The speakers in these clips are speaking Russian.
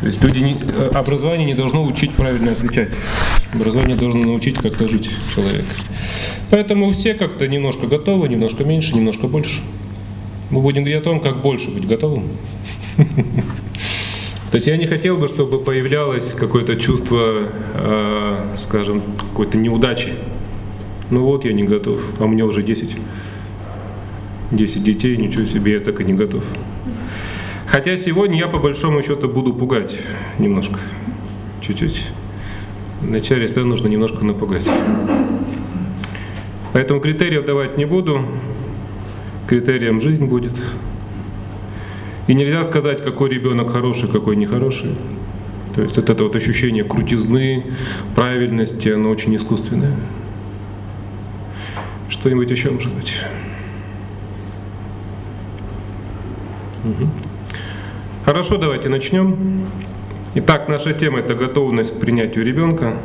То есть образование не должно учить правильно отвечать. Образование должно научить как-то жить человека. Поэтому все как-то немножко готовы, немножко меньше, немножко больше. Мы будем говорить о том, как больше быть готовым. То есть я не хотел бы, чтобы появлялось какое-то чувство, скажем, какой-то неудачи. Ну вот я не готов, а у меня уже 10 детей, ничего себе, я так и не готов. Хотя сегодня я по большому счету буду пугать немножко, чуть-чуть. Вначале всегда нужно немножко напугать. Поэтому критериев давать не буду, критерием жизнь будет. И нельзя сказать, какой ребенок хороший, какой нехороший. То есть это вот ощущение крутизны, правильности, оно очень искусственное. Что-нибудь еще может быть? Угу. Хорошо, давайте начнем. Итак, наша тема — это готовность к принятию ребенка.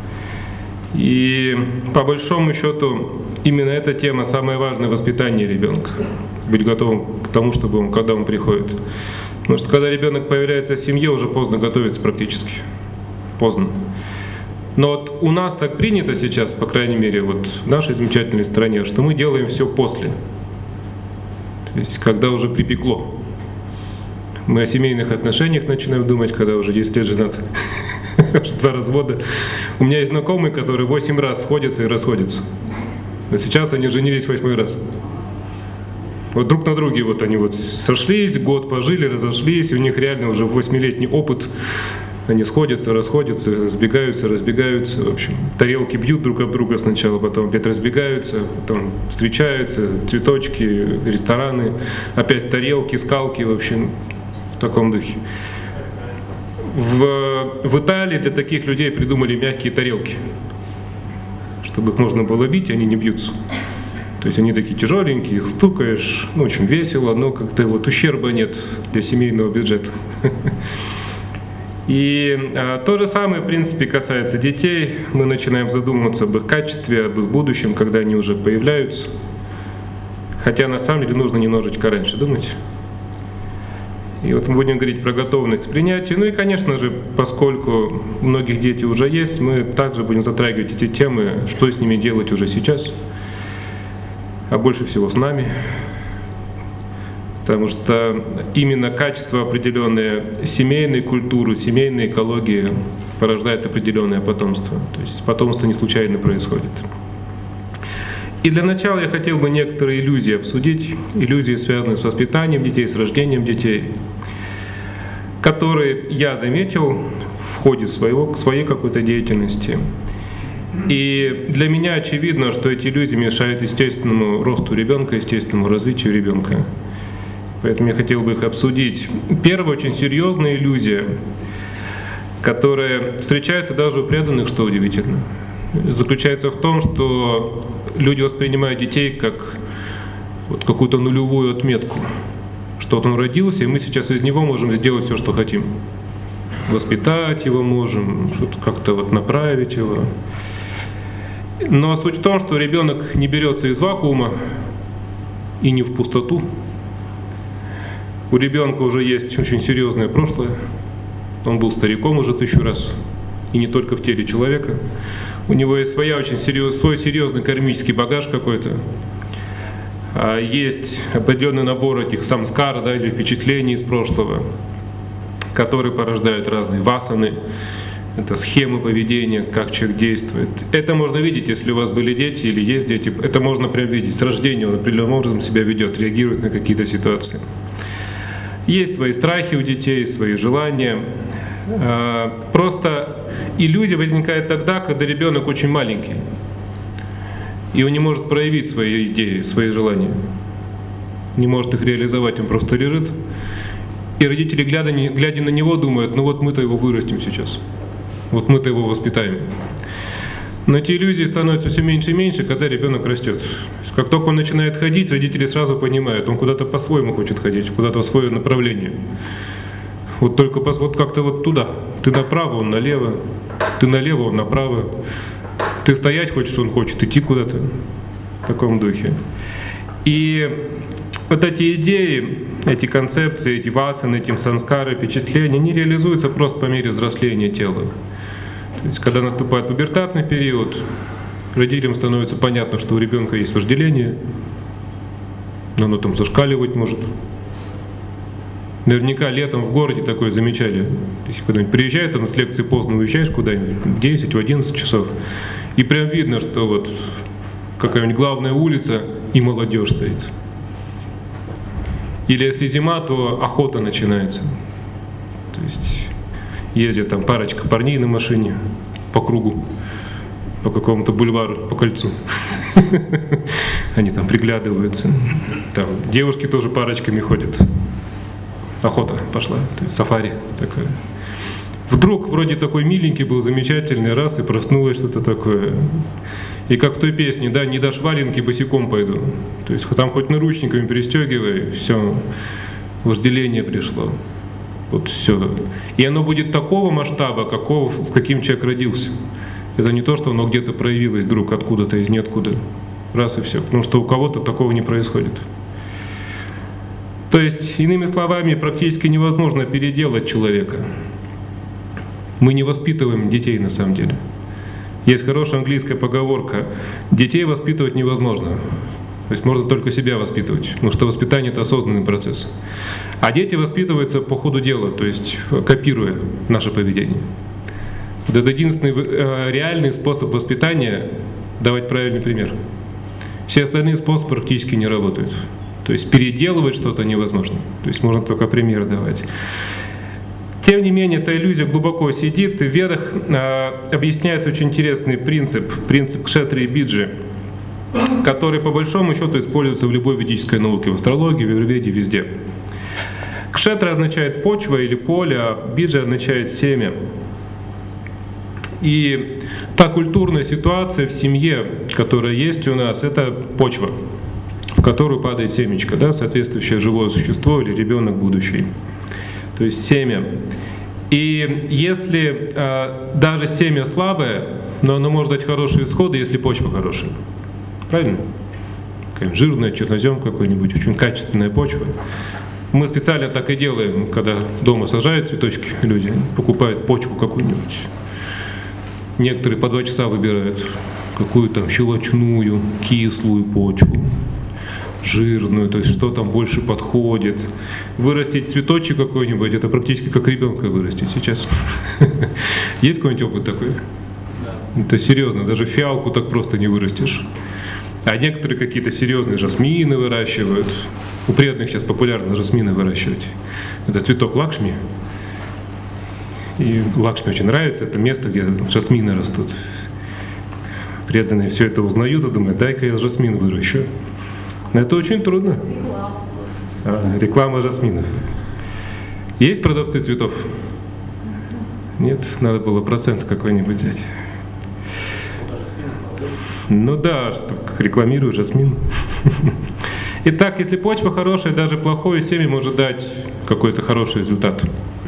И по большому счету именно эта тема самое важное в воспитании ребенка. Быть готовым к тому, чтобы когда он приходит. Потому что когда ребенок появляется в семье, уже поздно готовиться практически. Поздно. Но вот у нас так принято сейчас, по крайней мере, вот в нашей замечательной стране, что мы делаем все после. То есть когда уже припекло. Мы о семейных отношениях начинаем думать, когда уже 10 лет женат, 2 развода. У меня есть знакомые, которые 8 раз сходятся и расходятся. А сейчас они женились 8-й раз. Вот друг на друге вот они вот сошлись, год пожили, разошлись, и у них реально уже 8-летний опыт. Они сходятся, расходятся, сбегаются, разбегаются. В общем, тарелки бьют друг об друга сначала, потом опять разбегаются, потом встречаются, цветочки, рестораны, опять тарелки, скалки, в общем, в таком духе. В Италии для таких людей придумали мягкие тарелки, чтобы их можно было бить, и они не бьются. То есть они такие тяжеленькие, их стукаешь, ну, очень весело, но как-то вот ущерба нет для семейного бюджета. И то же самое, в принципе, касается детей. Мы начинаем задумываться об их качестве, об их будущем, когда они уже появляются. Хотя на самом деле нужно немножечко раньше думать. И вот мы будем говорить про готовность к принятию. Ну и, конечно же, поскольку у многих дети уже есть, мы также будем затрагивать эти темы, что с ними делать уже сейчас, а больше всего с нами. Потому что именно качество определенной семейной культуры, семейной экологии порождает определенное потомство. То есть потомство не случайно происходит. И для начала я хотел бы некоторые иллюзии обсудить, иллюзии, связанные с воспитанием детей, с рождением детей, которые я заметил в ходе своей какой-то деятельности. И для меня очевидно, что эти иллюзии мешают естественному росту ребенка, естественному развитию ребенка. Поэтому я хотел бы их обсудить. Первая очень серьезная иллюзия, которая встречается даже у преданных, что удивительно, заключается в том, что люди воспринимают детей как вот какую-то нулевую отметку. Что вот он родился, и мы сейчас из него можем сделать все, что хотим. Воспитать его можем, что-то как-то вот направить его. Но суть в том, что ребенок не берется из вакуума и не в пустоту. У ребенка уже есть очень серьезное прошлое. Он был стариком уже 1000 раз, и не только в теле человека. У него есть свой серьезный кармический багаж какой-то. Есть определенный набор этих самскар, да, или впечатлений из прошлого, которые порождают разные васаны. Это схемы поведения, как человек действует. Это можно видеть, если у вас были дети или есть дети. Это можно прям видеть. С рождения он определенным образом себя ведет, реагирует на какие-то ситуации. Есть свои страхи у детей, свои желания. Просто иллюзия возникает тогда, когда ребенок очень маленький, и он не может проявить свои идеи, свои желания, не может их реализовать, он просто лежит. И родители, глядя на него, думают: ну вот мы-то его вырастим сейчас, вот мы-то его воспитаем. Но эти иллюзии становятся все меньше и меньше, когда ребенок растет. Как только он начинает ходить, родители сразу понимают, он куда-то по-своему хочет ходить, куда-то в свое направление. Вот только вот как-то вот туда. Ты направо, он налево. Ты налево, он направо. Ты стоять хочешь, он хочет идти куда-то. В таком духе. И вот эти идеи, эти концепции, эти васаны, эти санскары, впечатления, они реализуются просто по мере взросления тела. То есть, когда наступает пубертатный период, родителям становится понятно, что у ребенка есть вожделение, но оно там зашкаливать может. Наверняка летом в городе такое замечали. Если кто-нибудь приезжает, там с лекции поздно уезжаешь куда-нибудь, в 10, в 11 часов, и прям видно, что вот какая-нибудь главная улица и молодежь стоит. Или если зима, то охота начинается. То есть ездит там парочка парней на машине по кругу, по какому-то бульвару, по кольцу. Они там приглядываются. Там девушки тоже парочками ходят. Охота пошла, то есть сафари такое. Вдруг вроде такой миленький был, замечательный, раз и проснулось что-то такое. И как в той песне, да, не дашь валенки, босиком пойду. То есть там хоть наручниками перестегивай, все, вожделение пришло. Вот все. И оно будет такого масштаба, с каким человек родился. Это не то, что оно где-то проявилось вдруг откуда-то из ниоткуда. Раз и все. Потому что у кого-то такого не происходит. То есть, иными словами, практически невозможно переделать человека. Мы не воспитываем детей на самом деле. Есть хорошая английская поговорка: детей воспитывать невозможно. То есть можно только себя воспитывать, потому что воспитание — это осознанный процесс. А дети воспитываются по ходу дела, то есть копируя наше поведение. Вот это единственный реальный способ воспитания — давать правильный пример. Все остальные способы практически не работают. То есть переделывать что-то невозможно. То есть можно только пример давать. Тем не менее, эта иллюзия глубоко сидит. И в Ведах объясняется очень интересный принцип кшатри-биджи, который по большому счету используется в любой ведической науке, в астрологии, в аюрведе, везде. Кшетра означает почва или поле, а биджа означает семя. И та культурная ситуация в семье, которая есть у нас, это почва, в которую падает семечко, да, соответствующее живое существо или ребенок будущий. То есть семя. И если даже семя слабое, но оно может дать хорошие исходы, если почва хорошая. Правильно? Какая-нибудь жирная, чернозем какой-нибудь, очень качественная почва. Мы специально так и делаем, когда дома сажают цветочки, люди покупают почву какую-нибудь. Некоторые по 2 часа выбирают какую-то щелочную, кислую почву, жирную, то есть что там больше подходит. Вырастить цветочек какой-нибудь — это практически как ребенка вырастить сейчас. Есть какой-нибудь опыт такой? Это серьезно, даже фиалку так просто не вырастешь. А некоторые какие-то серьезные жасмины выращивают. У преданных сейчас популярно жасмины выращивать. Это цветок Лакшми. И Лакшми очень нравится, это место, где жасмины растут. Преданные все это узнают и думают: дай-ка я жасмин выращу. Но это очень трудно. Реклама жасминов. Есть продавцы цветов? Нет? Надо было процент какой-нибудь взять. Ну да, что рекламирую жасмин. Итак, если почва хорошая, даже плохое семя может дать какой-то хороший результат.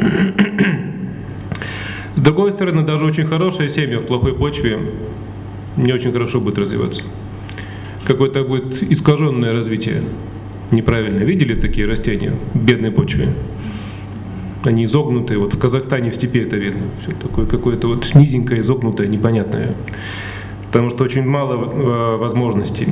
С другой стороны, даже очень хорошее семя в плохой почве не очень хорошо будет развиваться. Какое-то будет искаженное развитие, неправильное. Видели такие растения в бедной почве? Они изогнутые, вот в Казахстане в степи это видно. Все такое какое-то вот низенькое, изогнутое, непонятное. Потому что очень мало возможностей.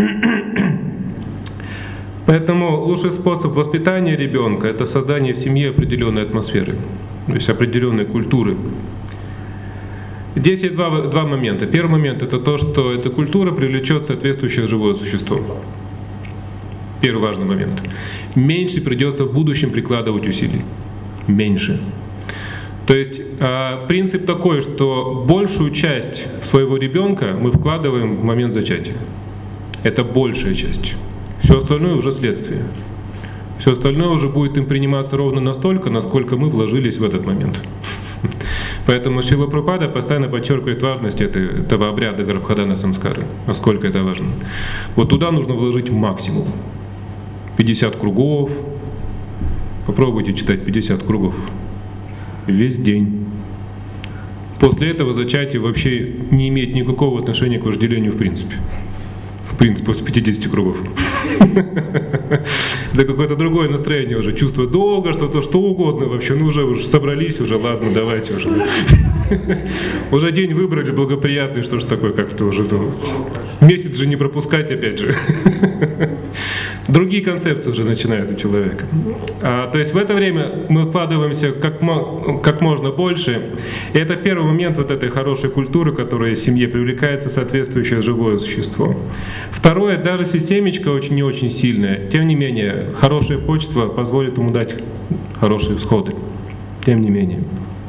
Поэтому лучший способ воспитания ребенка — это создание в семье определенной атмосферы, то есть определенной культуры. Здесь есть два момента. Первый момент — это то, что эта культура привлечет соответствующее живое существо. Первый важный момент. Меньше придется в будущем прикладывать усилий. Меньше. То есть принцип такой, что большую часть своего ребенка мы вкладываем в момент зачатия. Это большая часть. Все остальное уже следствие. Все остальное уже будет им приниматься ровно настолько, насколько мы вложились в этот момент. Поэтому Шрила Прабхупада постоянно подчеркивает важность этого обряда Гарбхадана Самскары, насколько это важно. Вот туда нужно вложить максимум. 50 кругов. Попробуйте читать 50 кругов. Весь день. После этого зачатие вообще не имеет никакого отношения к вожделению в принципе. В принципе, после 50 кругов. Это какое-то другое настроение уже, чувство долга, что угодно вообще, ну уже собрались, уже ладно, давайте уже. Уже день выбрали благоприятный, что ж такое, как-то уже месяц же не пропускать опять же. Другие концепции уже начинают у человека. То есть в это время мы вкладываемся как можно больше. И это первый момент вот этой хорошей культуры, которая в семье привлекается соответствующее живое существо. Второе, даже если семечко очень не очень сильное, тем не менее, хорошая почва позволит ему дать хорошие всходы. Тем не менее.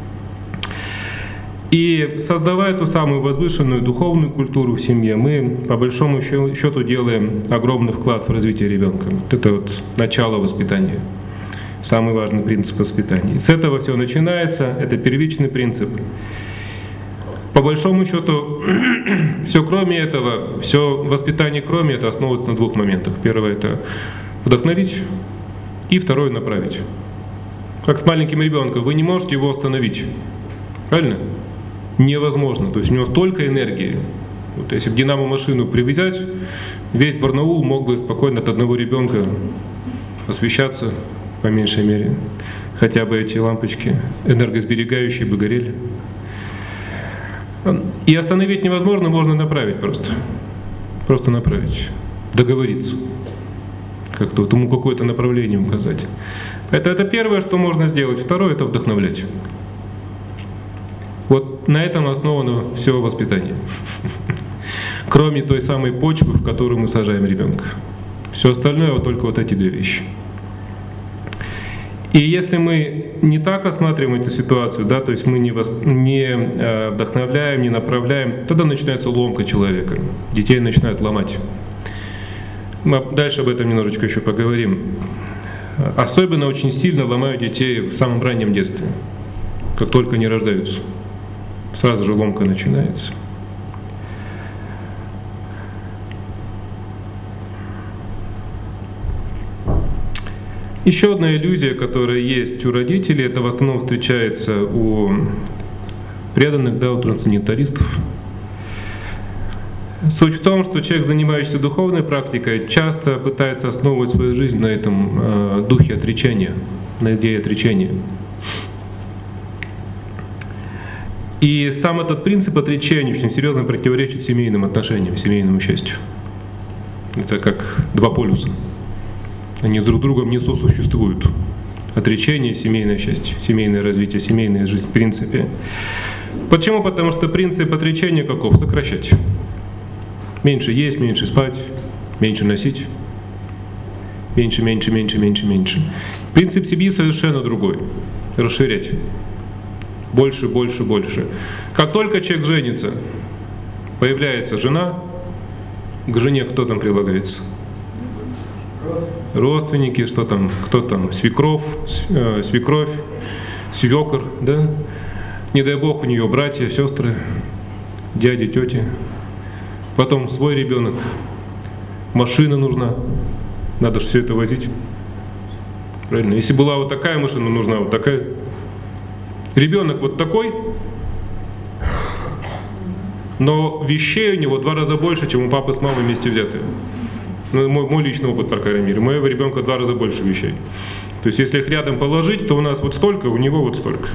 И создавая ту самую возвышенную духовную культуру в семье, мы по большому счету делаем огромный вклад в развитие ребенка. Вот это вот начало воспитания, самый важный принцип воспитания. И с этого все начинается, это первичный принцип. По большому счету, все кроме этого, все воспитание кроме этого основывается на двух моментах. Первое — это вдохновить, и второе — направить. Как с маленьким ребенком, вы не можете его остановить, правильно? Невозможно, то есть у него столько энергии. Вот если бы динамо-машину привязать, весь Барнаул мог бы спокойно от одного ребенка освещаться, по меньшей мере. Хотя бы эти лампочки энергосберегающие бы горели. И остановить невозможно, можно направить просто. Просто направить, договориться. Как-то вот ему какое-то направление указать. Это первое, что можно сделать. Второе — это вдохновлять. Вот на этом основано все воспитание. Кроме той самой почвы, в которую мы сажаем ребенка. Все остальное вот только вот эти две вещи. И если мы не так рассматриваем эту ситуацию, да, то есть мы не вдохновляем, не направляем, тогда начинается ломка человека. Детей начинают ломать. Мы дальше об этом немножечко еще поговорим. Особенно очень сильно ломают детей в самом раннем детстве, как только они рождаются. Сразу же ломка начинается. Еще одна иллюзия, которая есть у родителей, это в основном встречается у преданных, да, у трансценденталистов. Суть в том, что человек, занимающийся духовной практикой, часто пытается основывать свою жизнь на этом духе отречения, на идее отречения. И сам этот принцип отречения очень серьезно противоречит семейным отношениям, семейному счастью. Это как два полюса. Они друг другом не сосуществуют. Отречение, семейное счастье, семейное развитие, семейная жизнь в принципе. Почему? Потому что принцип отречения каков? Сокращать. Меньше есть, меньше спать, меньше носить. Меньше, меньше, меньше, меньше, меньше. Принцип семьи совершенно другой. Расширять. Больше, больше, больше. Как только человек женится, появляется жена, к жене кто там прилагается? Родственники, что там, кто там, свекровь, свекор, да? Не дай бог у нее братья, сестры, дяди, тети. Потом свой ребенок, машина нужна, надо же все это возить. Правильно? Если была вот такая машина, нужна вот такая. Ребенок вот такой, но вещей у него в 2 раза больше, чем у папы с мамой вместе взятые. Ну, мой личный опыт, по крайней мере. У моего ребенка в 2 раза больше вещей. То есть если их рядом положить, то у нас вот столько, у него вот столько.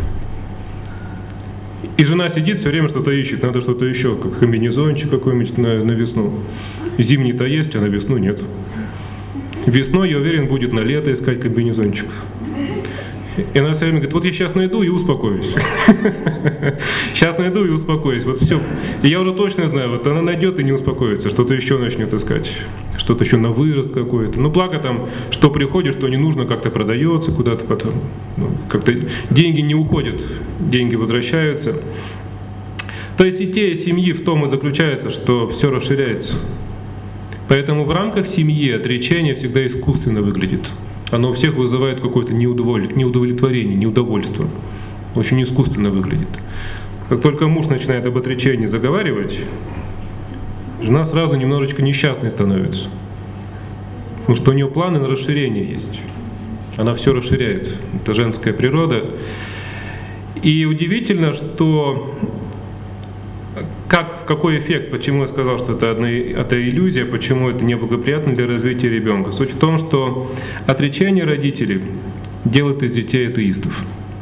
И жена сидит, все время что-то ищет, надо что-то еще, как комбинезончик какой-нибудь на весну. Зимний-то есть, а на весну нет. Весной, я уверен, будет на лето искать комбинезончик. И она все время говорит: вот я сейчас найду и успокоюсь. Сейчас найду и успокоюсь. Вот все. И я уже точно знаю, вот она найдет и не успокоится, что-то еще начнет искать. Что-то еще на вырост какой-то. Ну благо там, что приходит, что не нужно, как-то продается куда-то потом. Ну, как-то деньги не уходят, деньги возвращаются. То есть идея семьи в том и заключается, что все расширяется. Поэтому в рамках семьи отречение всегда искусственно выглядит. Оно у всех вызывает какое-то неудовлетворение, неудовольство. Очень искусственно выглядит. Как только муж начинает об отречении заговаривать, жена сразу немножечко несчастной становится. Потому что у нее планы на расширение есть. Она все расширяет. Это женская природа. И удивительно, что какой эффект, почему я сказал, что это иллюзия, почему это неблагоприятно для развития ребенка? Суть в том, что отречение родителей делает из детей атеистов.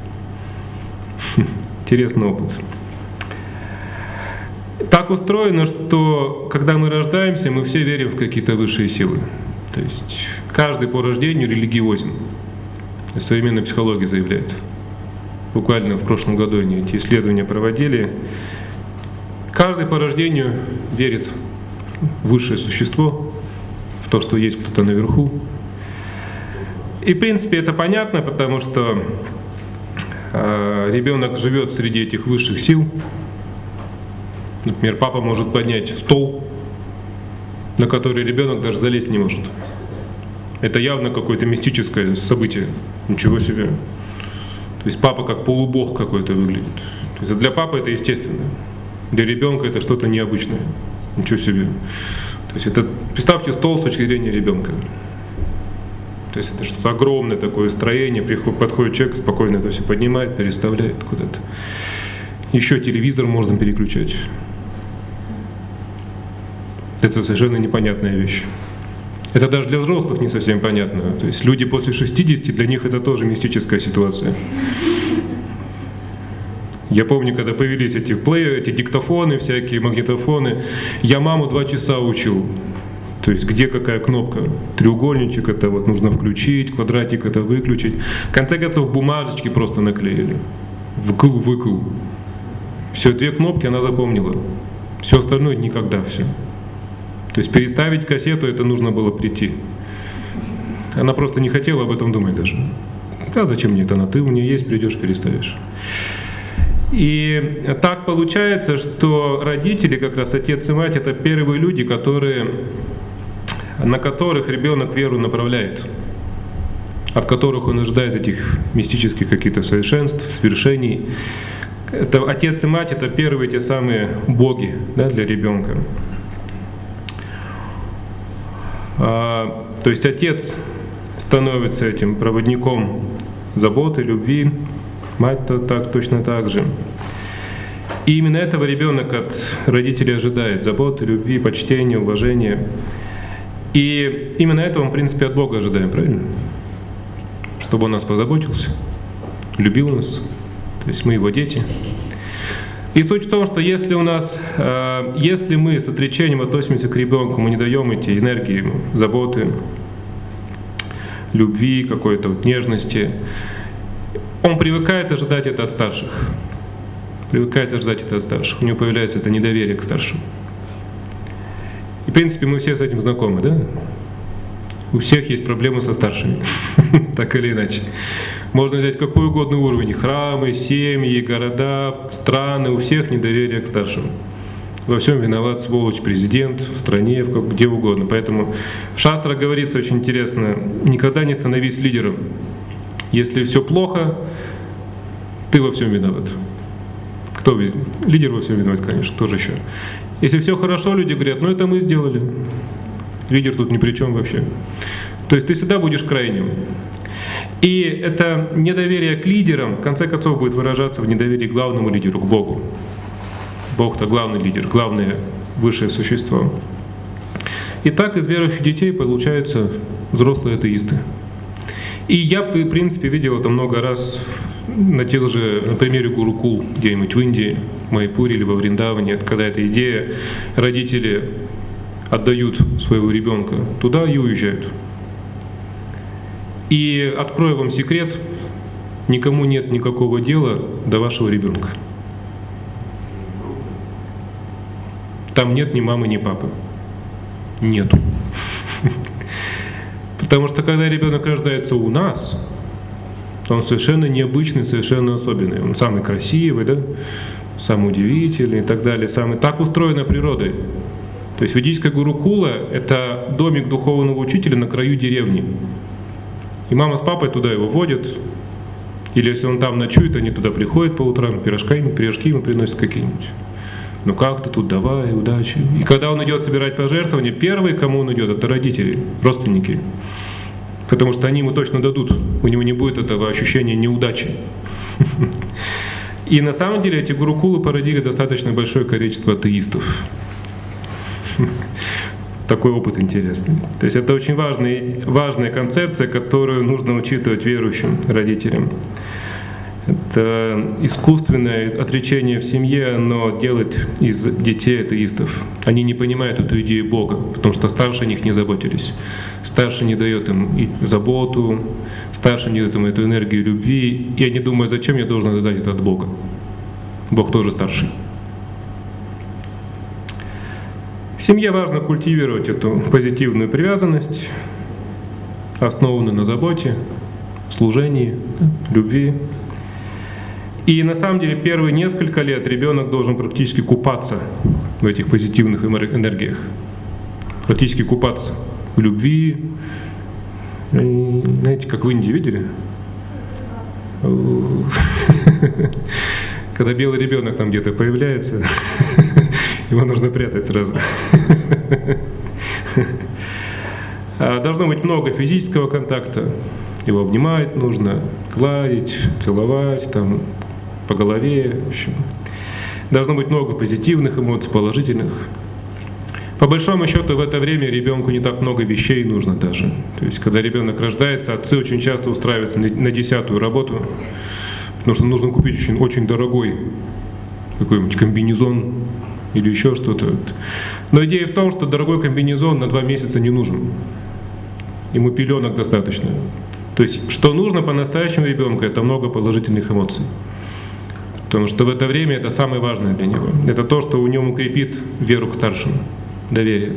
Интересный опыт. Так устроено, что когда мы рождаемся, мы все верим в какие-то высшие силы. То есть каждый по рождению религиозен. Современная психология заявляет. Буквально в прошлом году они эти исследования проводили. Каждый по рождению верит в высшее существо, в то, что есть кто-то наверху. И в принципе это понятно, потому что ребенок живет среди этих высших сил. Например, папа может поднять стол, на который ребенок даже залезть не может. Это явно какое-то мистическое событие. Ничего себе. То есть папа как полубог какой-то выглядит. То есть для папы это естественно. Для ребенка это что-то необычное. Ничего себе. То есть это, представьте стол с точки зрения ребенка. То есть это что-то огромное такое строение, подходит человек, спокойно это все поднимает, переставляет куда-то. Еще телевизор можно переключать. Это совершенно непонятная вещь. Это даже для взрослых не совсем понятно. То есть люди после 60, для них это тоже мистическая ситуация. Я помню, когда появились эти плееры, эти диктофоны, всякие магнитофоны, я маму 2 часа учил. То есть где какая кнопка. Треугольничек это вот нужно включить, квадратик это выключить. В конце концов бумажечки просто наклеили. Вкл-выкл. Все, 2 кнопки она запомнила. Все остальное никогда все. То есть переставить кассету это нужно было прийти. Она просто не хотела об этом думать даже. А зачем мне это? Ты у нее есть, придешь, переставишь. И так получается, что родители, как раз отец и мать, это первые люди, на которых ребенок веру направляет, от которых он ожидает этих мистических каких-то совершенств, свершений. Это отец и мать — это первые те самые боги, да, для ребенка. То есть отец становится этим проводником заботы, любви, мать-то так, точно так же. И именно этого ребенок от родителей ожидает: заботы, любви, почтения, уважения. И именно этого мы, в принципе, от Бога ожидаем, правильно? Чтобы Он нас позаботился, любил нас, то есть мы Его дети. И суть в том, что если мы с отречением относимся к ребенку, мы не даем эти энергии ему, заботы, любви, какой-то вот нежности, он привыкает ожидать это от старших. Привыкает ожидать это от старших. У него появляется это недоверие к старшим. И в принципе мы все с этим знакомы, да? У всех есть проблемы со старшими, так или иначе. Можно взять какой угодно уровень: храмы, семьи, города, страны, у всех недоверие к старшим. Во всем виноват сволочь президент, в стране, где угодно. Поэтому в шастрах говорится очень интересно: никогда не становись лидером. Если все плохо, ты во всем виноват. Кто лидер во всем виноват, конечно, кто же еще? Если все хорошо, люди говорят: ну это мы сделали. Лидер тут ни при чем вообще. То есть ты всегда будешь крайним. И это недоверие к лидерам в конце концов будет выражаться в недоверии к главному лидеру, к Богу. Бог-то главный лидер, главное высшее существо. И так из верующих детей получаются взрослые атеисты. И я, в принципе, видел это много раз на примере Гурукул, где-нибудь в Индии, в Майпуре или во Вриндаване, когда эта идея, родители отдают своего ребенка туда и уезжают. И открою вам секрет: никому нет никакого дела до вашего ребенка. Там нет ни мамы, ни папы. Нету. Потому что когда ребенок рождается у нас, он совершенно необычный, совершенно особенный. Он самый красивый, да? Самый удивительный и так далее. Так устроена природой. То есть ведическая Гурукула — это домик духовного учителя на краю деревни. И мама с папой туда его водят. Или если он там ночует, они туда приходят по утрам, пирожки ему приносят какие-нибудь. Ну как ты тут, давай, удачи. И когда он идет собирать пожертвования, первые, кому он идет, это родители, родственники. Потому что они ему точно дадут. У него не будет этого ощущения неудачи. И на самом деле эти гурукулы породили достаточно большое количество атеистов. Такой опыт интересный. То есть это очень важная концепция, которую нужно учитывать верующим родителям. Это искусственное отречение в семье, но делает из детей атеистов. Они не понимают эту идею Бога, потому что старшие о них не заботились. Старший не дает им и заботу, старший не дает им эту энергию любви. И они думают, зачем я должен ожидать это от Бога? Бог тоже старший. В семье важно культивировать эту позитивную привязанность, основанную на заботе, служении, любви. И на самом деле первые несколько лет ребенок должен практически купаться в этих позитивных энергиях, практически купаться в любви. И, знаете, как в Индии, видели? Когда белый ребенок там где-то появляется, его нужно прятать сразу. Должно быть много физического контакта. Его обнимать нужно, гладить, целовать, там, по голове. В общем. Должно быть много позитивных эмоций, положительных. По большому счету в это время ребенку не так много вещей нужно даже. То есть когда ребенок рождается, отцы очень часто устраиваются на 10-ю работу, потому что нужно купить очень дорогой какой-нибудь комбинезон или еще что-то. Но идея в том, что дорогой комбинезон на 2 месяца не нужен. Ему пеленок достаточно. То есть что нужно по-настоящему ребенку, это много положительных эмоций. Потому что в это время это самое важное для него. Это то, что у него укрепит веру к старшим, доверие.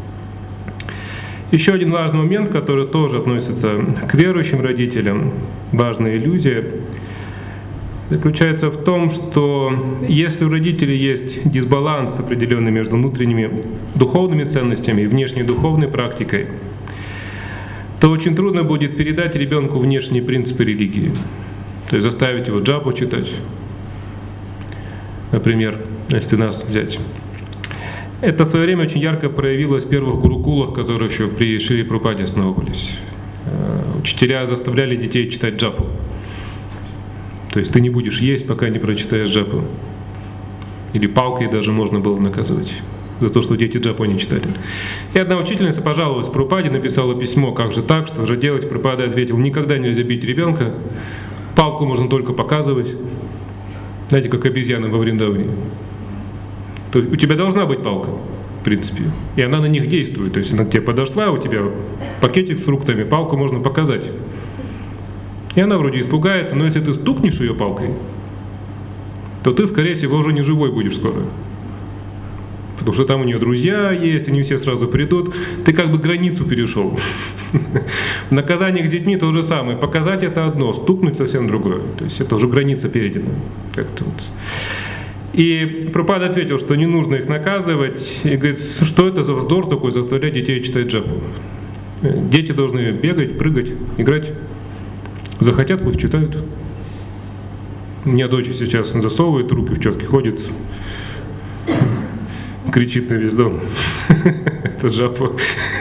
Еще один важный момент, который тоже относится к верующим родителям, важная иллюзия, заключается в том, что если у родителей есть дисбаланс определенный между внутренними духовными ценностями и внешней духовной практикой, то очень трудно будет передать ребенку внешние принципы религии. То есть заставить его джапу читать. Например, если нас взять. Это в свое время очень ярко проявилось в первых гурукулах, которые еще при Шриле Прабхупаде основывались. Учителя заставляли детей читать джапу. То есть ты не будешь есть, пока не прочитаешь джапу. Или палкой даже можно было наказывать за то, что дети джапу не читали. И одна учительница пожаловалась Прабхупаде, написала письмо, как же так, что же делать. Прабхупада ответил, никогда нельзя бить ребенка, палку можно только показывать. Знаете, как обезьяны во Вриндаване. То есть у тебя должна быть палка, в принципе, и она на них действует. То есть она к тебе подошла, у тебя пакетик с фруктами, палку можно показать. И она вроде испугается, но если ты стукнешь ее палкой, то ты, скорее всего, уже не живой будешь скоро. Потому что там у нее друзья есть, они все сразу придут. Ты как бы границу перешел. В наказаниях с детьми то же самое. Показать это одно, стукнуть совсем другое. То есть это уже граница перейдена. Как-то вот. И Прабхупада ответил, что не нужно их наказывать. И говорит, что это за вздор такой, заставлять детей читать джапу. Дети должны бегать, прыгать, играть. Захотят, пусть читают. У меня дочь сейчас засовывает руки в четки, ходит, кричит на весь дом. Это джапа.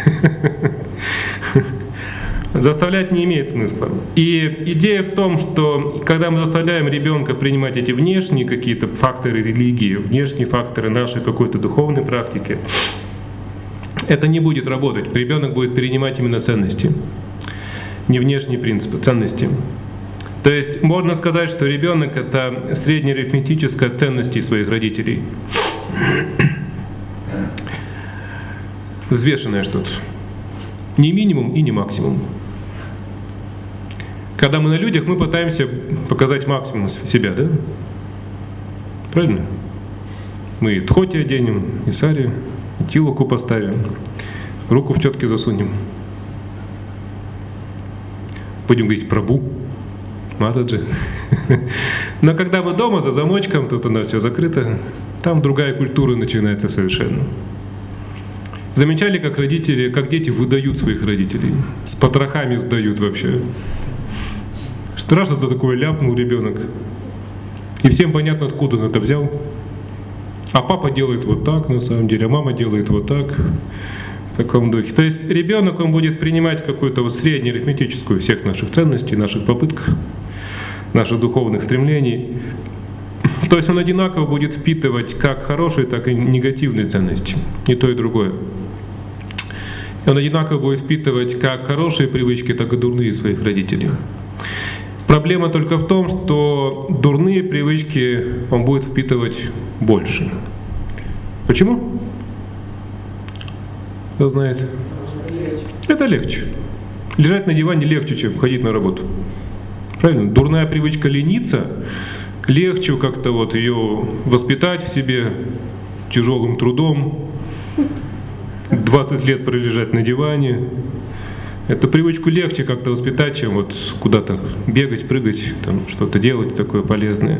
Заставлять не имеет смысла. И идея в том, что когда мы заставляем ребенка принимать эти внешние какие-то факторы религии, внешние факторы нашей какой-то духовной практики, это не будет работать. Ребенок будет перенимать именно ценности, не внешние принципы, ценности. То есть можно сказать, что ребенок — это среднеарифметическая ценности своих родителей. Взвешенное что-то. Не минимум и не максимум. Когда мы на людях, мы пытаемся показать максимум себя, да? Правильно? Мы и тхоти оденем, и сари, и тилоку поставим, руку в четки засунем. Будем говорить Прабу, Матаджи. Но когда мы дома за замочком, тут у нас все закрыто, там другая культура начинается совершенно. Замечали, как родители, как дети выдают своих родителей? С потрохами сдают вообще. Страшно-то такое ляпнул ребенок. И всем понятно, откуда он это взял. А папа делает вот так, на самом деле, а мама делает вот так. В таком духе. То есть ребенок, он будет принимать какую-то вот среднеарифметическую всех наших ценностей, наших попытках, наших духовных стремлений. То есть он одинаково будет впитывать как хорошие, так и негативные ценности, и то, и другое. И он одинаково будет впитывать как хорошие привычки, так и дурные своих родителей. Проблема только в том, что дурные привычки он будет впитывать больше. Почему? Кто знает? Это легче. Лежать на диване легче, чем ходить на работу. Правильно? Дурная привычка лениться, легче как-то вот ее воспитать в себе тяжелым трудом, 20 лет пролежать на диване. Эту привычку легче как-то воспитать, чем вот куда-то бегать, прыгать, там что-то делать такое полезное.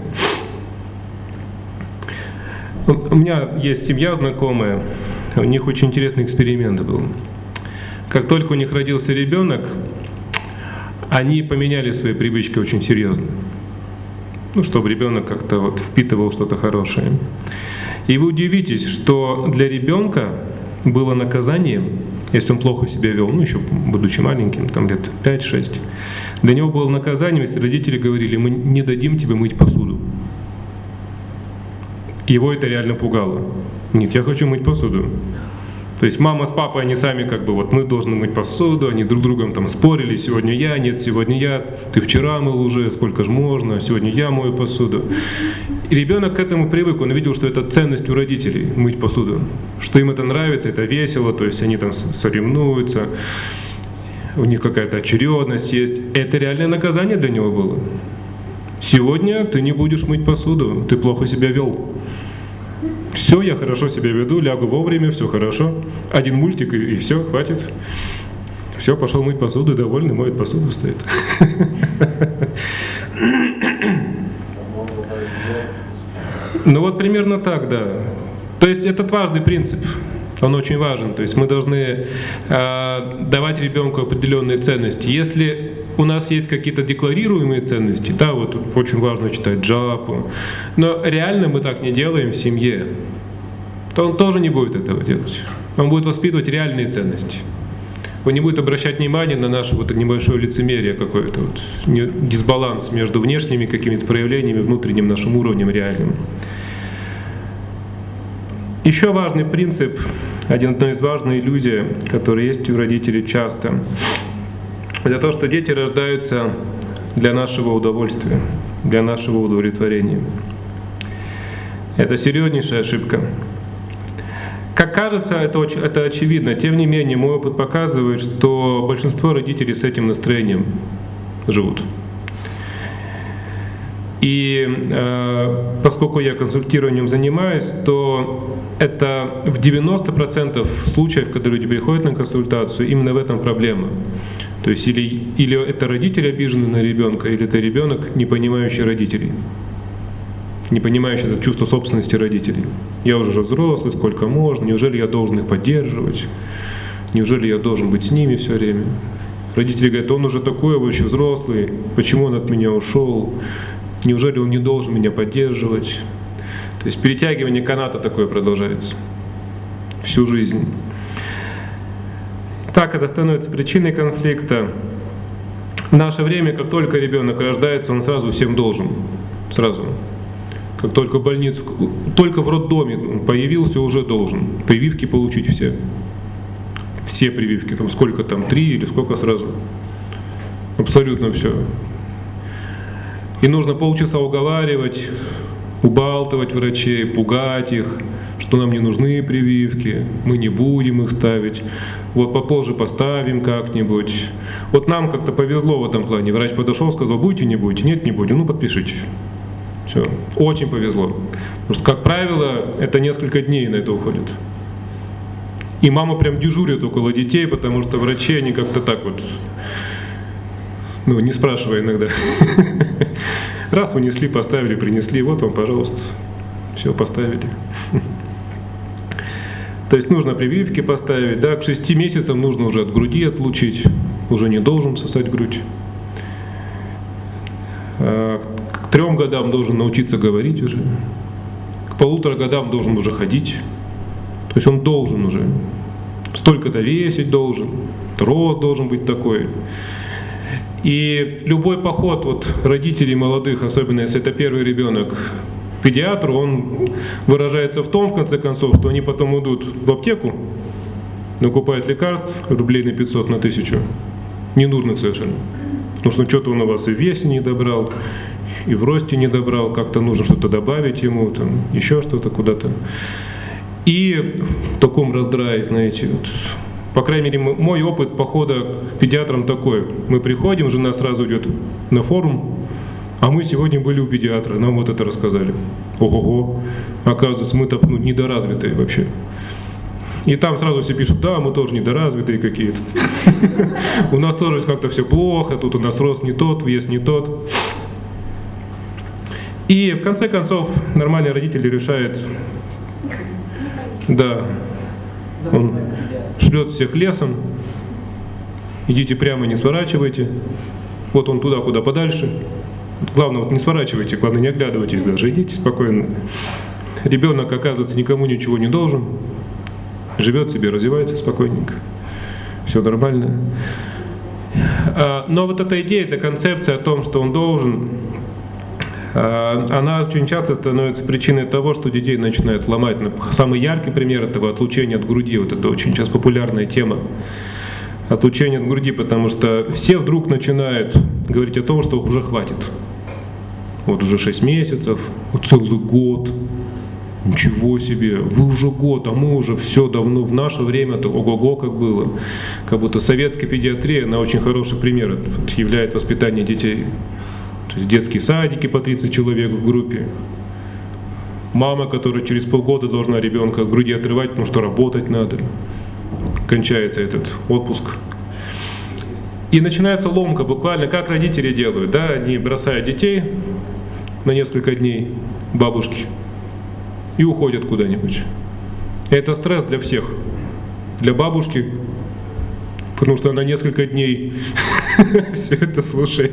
У меня есть семья знакомая, у них очень интересный эксперимент был. Как только у них родился ребенок, они поменяли свои привычки очень серьезно. Ну, чтобы ребенок как-то вот впитывал что-то хорошее. И вы удивитесь, что для ребенка было наказанием, если он плохо себя вел, ну еще будучи маленьким, там лет 5-6, для него было наказанием, если родители говорили: мы не дадим тебе мыть посуду. Его это реально пугало. Нет, я хочу мыть посуду. То есть мама с папой, они сами как бы вот мы должны мыть посуду, они друг с другом там спорили: сегодня я, нет, сегодня я, ты вчера мыл уже, сколько ж можно, сегодня я мою посуду. И ребенок к этому привык, он видел, что это ценность у родителей мыть посуду, что им это нравится, это весело, то есть они там соревнуются, у них какая-то очередность есть. Это реальное наказание для него было. Сегодня ты не будешь мыть посуду, ты плохо себя вел. Все, я хорошо себя веду, лягу вовремя, все хорошо. Один мультик и все, хватит. Все, пошел мыть посуду, довольный, моет посуду, стоит. Ну вот примерно так, да. То есть этот важный принцип, он очень важен. То есть мы должны давать ребенку определенные ценности. Если у нас есть какие-то декларируемые ценности, да, вот очень важно читать джапу, но реально мы так не делаем в семье, то он тоже не будет этого делать. Он будет воспитывать реальные ценности. Он не будет обращать внимание на наше вот небольшое лицемерие какое-то, вот, дисбаланс между внешними какими-то проявлениями, внутренним нашим уровнем реальным. Еще важный принцип, одна из важных иллюзий, которая есть у родителей часто, это то, что дети рождаются для нашего удовольствия, для нашего удовлетворения. Это серьезнейшая ошибка. Как кажется, это очевидно, тем не менее мой опыт показывает, что большинство родителей с этим настроением живут. И поскольку я консультированием занимаюсь, то это в 90% случаев, когда люди приходят на консультацию, именно в этом проблема. То есть или это родители обижены на ребенка, или это ребенок, не понимающий родителей, не понимающий это чувство собственности родителей. Я уже взрослый, сколько можно, неужели я должен их поддерживать, неужели я должен быть с ними все время. Родители говорят: он уже такой вообще взрослый, почему он от меня ушел, неужели он не должен меня поддерживать. То есть перетягивание каната такое продолжается всю жизнь. Так это становится причиной конфликта. В наше время, как только ребенок рождается, он сразу всем должен. Сразу. Как только в больницу, только в роддоме появился, уже должен. Прививки получить все. Все прививки, там сколько там, 3 или сколько сразу. Абсолютно все. И нужно полчаса уговаривать, убалтывать врачей, пугать их, что нам не нужны прививки, мы не будем их ставить, вот попозже поставим как-нибудь. Вот нам как-то повезло в этом плане. Врач подошел, сказал: будете, не будете? Нет, не будем, ну подпишите. Все, очень повезло. Потому что, как правило, это несколько дней на это уходит. И мама прям дежурит около детей, потому что врачи, они как-то так вот, ну, не спрашивая иногда. Раз унесли, поставили, принесли, вот вам, пожалуйста, все поставили. То есть нужно прививки поставить, да, к 6 месяцам нужно уже от груди отлучить, уже не должен сосать грудь. К 3 годам должен научиться говорить уже, к 1,5 годам должен уже ходить, то есть он должен уже, столько-то весить должен, рост должен быть такой. И любой поход вот родителей молодых, особенно если это первый ребенок, педиатру, он выражается в том, в конце концов, что они потом идут в аптеку, накупают лекарств рублей на 500, на 1000, ненужных совершенно. Потому что что-то он у вас и в весе не добрал, и в росте не добрал, как-то нужно что-то добавить ему, там, еще что-то куда-то. И в таком раздрае, знаете, вот, по крайней мере, мой опыт похода к педиатрам такой. Мы приходим, жена сразу идет на форум, а мы сегодня были у педиатра, нам вот это рассказали. Ого-го, оказывается, мы-то недоразвитые вообще. И там сразу все пишут, да, мы тоже недоразвитые какие-то. У нас тоже как-то все плохо, тут у нас рост не тот, вес не тот. И в конце концов нормальный родитель решает, да, он шлет всех лесом, идите прямо, не сворачивайте, вот он туда, куда подальше. Главное, вот не сворачивайте, главное, не оглядывайтесь даже, идите спокойно. Ребенок, оказывается, никому ничего не должен, живет себе, развивается спокойненько, все нормально. Но вот эта идея, эта концепция о том, что он должен, она очень часто становится причиной того, что детей начинают ломать. Самый яркий пример этого — отлучение от груди. Вот это очень сейчас популярная тема. Отлучение от груди, потому что все вдруг начинают говорить о том, что уже хватит. Вот уже 6 месяцев, вот целый год. Ничего себе, вы уже год, а мы уже все давно, в наше время-то ого-го как было. Как будто советская педиатрия, она очень хороший пример являет воспитание детей. То есть детские садики по 30 человек в группе. Мама, которая через полгода должна ребенка от груди отрывать, потому что работать надо. Кончается этот отпуск. И начинается ломка буквально, как родители делают. Да? Они бросают детей на несколько дней, бабушки, и уходят куда-нибудь. Это стресс для всех. Для бабушки, потому что она несколько дней все это слушает.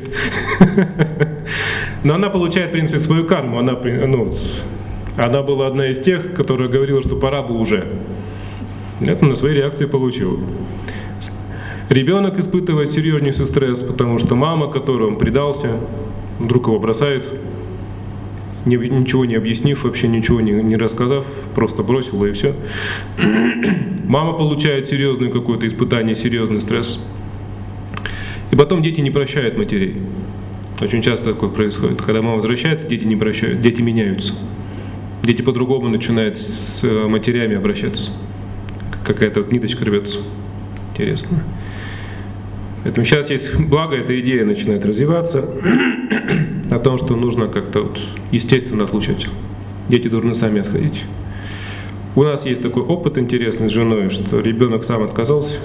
Но она получает, в принципе, свою карму. Она была одна из тех, которая говорила, что пора бы уже. Это на своей реакции получила. Ребенок испытывает серьезнейший стресс, потому что мама, которой он предался, вдруг его бросает, ничего не объяснив, вообще ничего не рассказав, просто бросила и все. Мама получает серьезное какое-то испытание, серьезный стресс. И потом дети не прощают матерей. Очень часто такое происходит. Когда мама возвращается, дети не прощают, дети меняются. Дети по-другому начинают с матерями обращаться. Какая-то вот ниточка рвется. Интересно. Поэтому сейчас есть благо, эта идея начинает развиваться о том, что нужно как-то вот естественно отлучать. Дети должны сами отходить. У нас есть такой опыт интересный с женой, что ребенок сам отказался.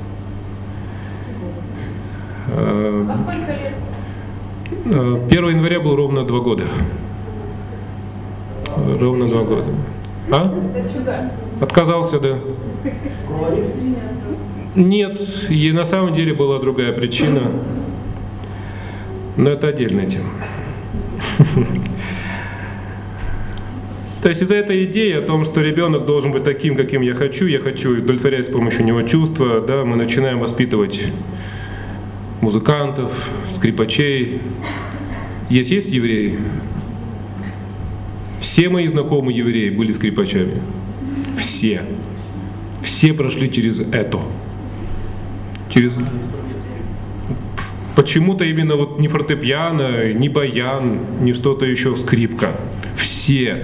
А сколько лет? 1 января было ровно 2 года. Ровно 2 года. А? Это чудо. Отказался, да. Нет, и на самом деле была другая причина. Но это отдельная тема. То есть из-за этой идеи о том, что ребенок должен быть таким, каким я хочу удовлетворять с помощью него чувства, да, мы начинаем воспитывать музыкантов, скрипачей. Есть евреи. Все мои знакомые евреи были скрипачами. Все. Все прошли через это. Почему-то именно вот не фортепиано, не баян, не что-то еще, скрипка. Все.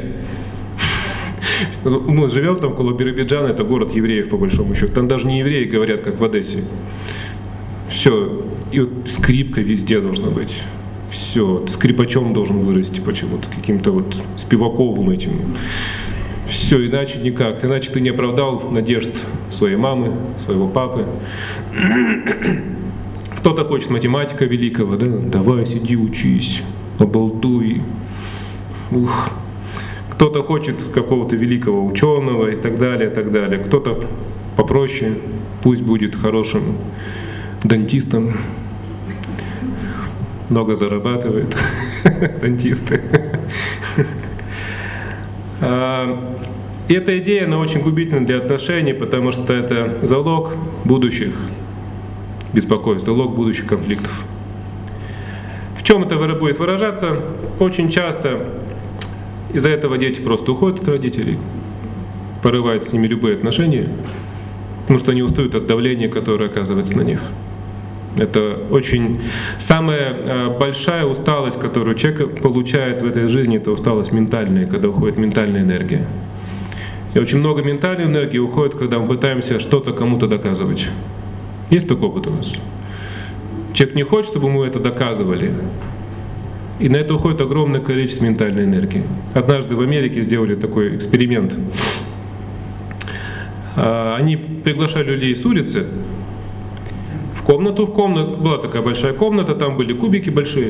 Мы живем там около Биробиджана, это город евреев по большому счету. Там даже не евреи говорят, как в Одессе. Все. И вот скрипка везде должна быть. Все. Скрипачом должен вырасти почему-то, каким-то вот Спиваковым этим. Все, иначе никак. Иначе ты не оправдал надежд своей мамы, своего папы. Кто-то хочет математика великого, да? Давай, сиди, учись, обалдуй. Ух. Кто-то хочет какого-то великого ученого и так далее, и так далее. Кто-то попроще, пусть будет хорошим дантистом. Много зарабатывает дантисты. Эта идея, она очень губительна для отношений, потому что это залог будущих беспокойств, залог будущих конфликтов. В чем это будет выражаться? Очень часто из-за этого дети просто уходят от родителей, порывают с ними любые отношения, потому что они устают от давления, которое оказывается на них. Это очень самая большая усталость, которую человек получает в этой жизни, это усталость ментальная, когда уходит ментальная энергия. И очень много ментальной энергии уходит, когда мы пытаемся что-то кому-то доказывать. Есть такой опыт у нас? Человек не хочет, чтобы ему это доказывали. И на это уходит огромное количество ментальной энергии. Однажды в Америке сделали такой эксперимент. Они приглашали людей с улицы в комнату. Была такая большая комната, там были кубики большие.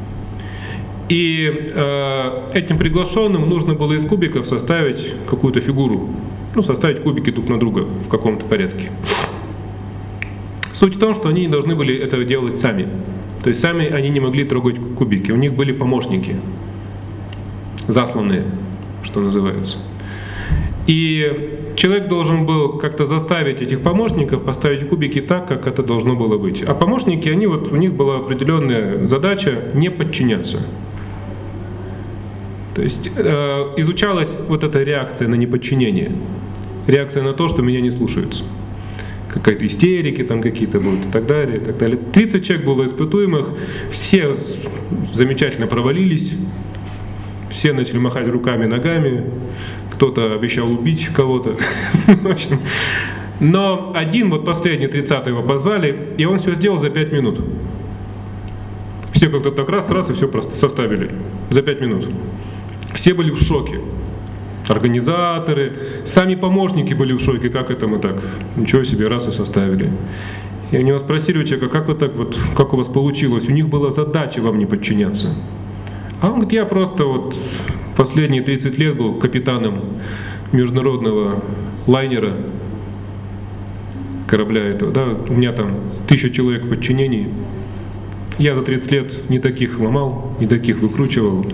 И этим приглашенным нужно было из кубиков составить какую-то фигуру. Составить кубики друг на друга в каком-то порядке. Суть в том, что они не должны были это делать сами. То есть сами они не могли трогать кубики. У них были помощники, засланные, что называется. И человек должен был как-то заставить этих помощников поставить кубики так, как это должно было быть. А помощники, у них была определенная задача не подчиняться. То есть изучалась вот эта реакция на неподчинение, реакция на то, что меня не слушаются. Какая-то истерики там какие-то будут и так далее, и так далее. 30 человек было испытуемых, все замечательно провалились, все начали махать руками, ногами, кто-то обещал убить кого-то. Но один, последний, 30-й его позвали, и он все сделал за 5 минут. Все как-то так раз и все просто составили за 5 минут. Все были в шоке. Организаторы, сами помощники были в шоке, как это мы так, ничего себе, раз и составили. И у него спросили у человека, как вы так как у вас получилось? У них была задача вам не подчиняться. А он говорит, я просто последние 30 лет был капитаном международного лайнера, корабля этого, да, у меня там 1000 человек в подчинении. Я за 30 лет не таких ломал, не таких выкручивал.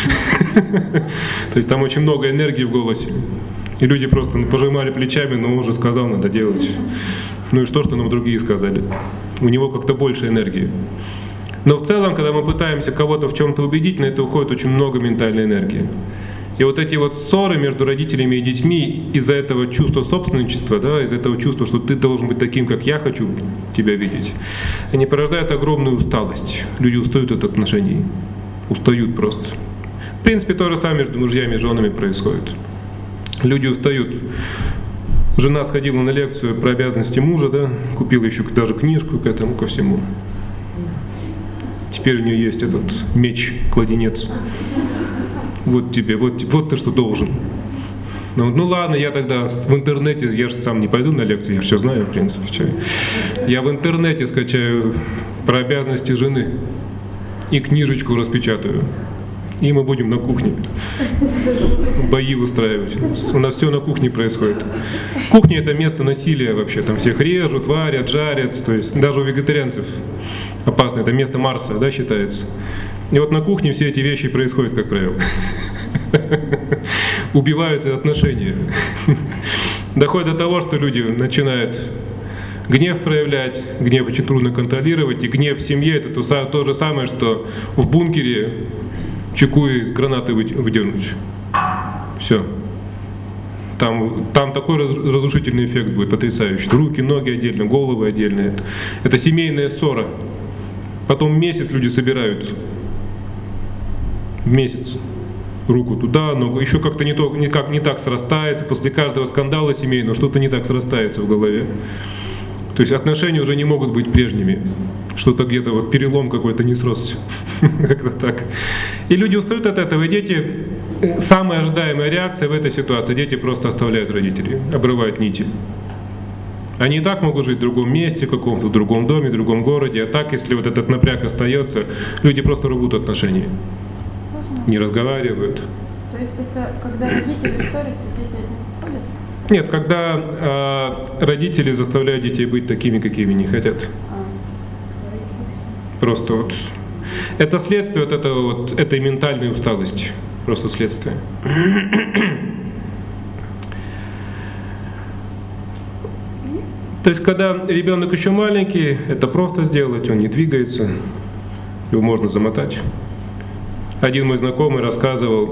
То есть там очень много энергии в голосе. И люди просто пожимали плечами, но он уже сказал, надо делать. Ну и что нам другие сказали? У него как-то больше энергии. Но в целом, когда мы пытаемся кого-то в чем-то убедить, на это уходит очень много ментальной энергии. И эти ссоры между родителями и детьми из-за этого чувства собственничества, да, из-за этого чувства, что ты должен быть таким, как я хочу тебя видеть, они порождают огромную усталость. Люди устают от отношений. Устают просто. В принципе, то же самое между мужьями и женами происходит. Люди устают. Жена сходила на лекцию про обязанности мужа, да, купила еще даже книжку к этому, ко всему. Теперь у нее есть этот меч-кладенец. Вот тебе, вот ты что должен. Ну ладно, я тогда в интернете, я же сам не пойду на лекции, я все знаю, в принципе. Я в интернете скачаю про обязанности жены и книжечку распечатаю. И мы будем на кухне бои устраивать. У нас все на кухне происходит. Кухня — это место насилия вообще. Там всех режут, варят, жарят. То есть даже у вегетарианцев опасно. Это место Марса, да, считается. И на кухне все эти вещи происходят, как правило. Убиваются отношения. Доходит до того, что люди начинают гнев проявлять, гнев очень трудно контролировать, и гнев в семье — это то же самое, что в бункере чеку из гранаты выдернуть. Все. Там такой разрушительный эффект будет потрясающий. Руки, ноги отдельно, головы отдельно. Это семейная ссора. Потом месяц люди собираются. Месяц. Руку туда, ногу. Еще как-то не так срастается. После каждого скандала семейного что-то не так срастается в голове. То есть отношения уже не могут быть прежними. Что-то где-то перелом какой-то не сросся. Как-то так. И люди устают от этого. И дети, самая ожидаемая реакция в этой ситуации, дети просто оставляют родителей, обрывают нити. Они и так могут жить в другом месте, в каком-то другом доме, в другом городе. А так, если этот напряг остается, люди просто рвут отношения. Не разговаривают. То есть это когда родители ссорятся, дети от них уходят? Нет, когда родители заставляют детей быть такими, какими не хотят. Просто это следствие этой ментальной усталости. Просто следствие. То есть, когда ребенок еще маленький, это просто сделать, он не двигается, его можно замотать. Один мой знакомый рассказывал,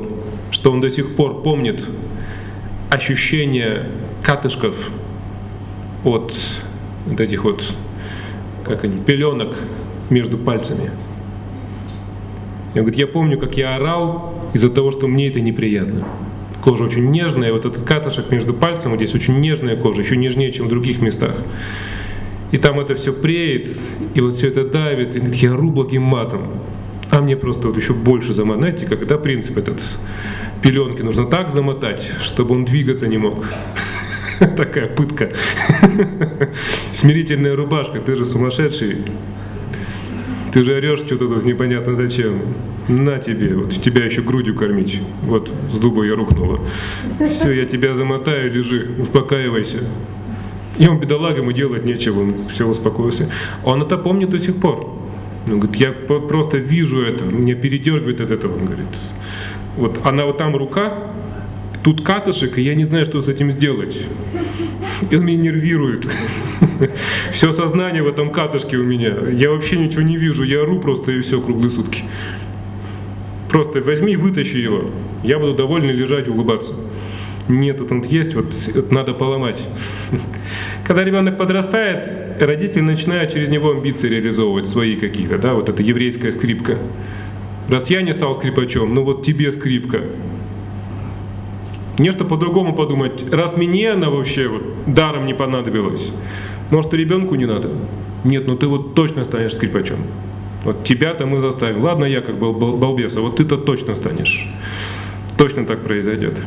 что он до сих пор помнит ощущение катышков от вот этих вот, как они, пеленок между пальцами. Он говорит, я помню, как я орал из-за того, что мне это неприятно. Кожа очень нежная, вот этот катышек между пальцем, вот здесь очень нежная кожа, еще нежнее, чем в других местах. И там это все преет, и вот все это давит, и говорит, я ору благим матом. А мне просто вот еще больше замотать, знаете, когда принцип этот, пеленки нужно так замотать, чтобы он двигаться не мог. Такая пытка. Смирительная рубашка, ты же сумасшедший. Ты же орешь что-то тут непонятно зачем. На тебе, вот тебя еще грудью кормить. Вот с дуба я рухнула. Все, я тебя замотаю, лежи, успокаивайся. И он, бедолага, ему делать нечего, он все, успокоился. Он это помнит до сих пор. Он говорит, я просто вижу это, меня передергивает от этого. Он говорит, вот она вот там рука, тут катышек, и я не знаю, что с этим сделать. И он меня нервирует. Все сознание в этом катышке у меня. Я вообще ничего не вижу, я ору просто и все круглые сутки. Просто возьми и вытащи его. Я буду довольно лежать и улыбаться. Нет, вот он есть, вот это надо поломать. Когда ребенок подрастает, родители начинают через него амбиции реализовывать свои какие-то, да, вот эта еврейская скрипка. Раз я не стал скрипачом, ну вот тебе скрипка. Не что по-другому подумать, раз мне она вообще вот даром не понадобилась, может и ребенку не надо? Нет, ну ты вот точно станешь скрипачом. Вот тебя-то мы заставим. Ладно, я как был балбес, а вот ты-то точно станешь. Точно так произойдет.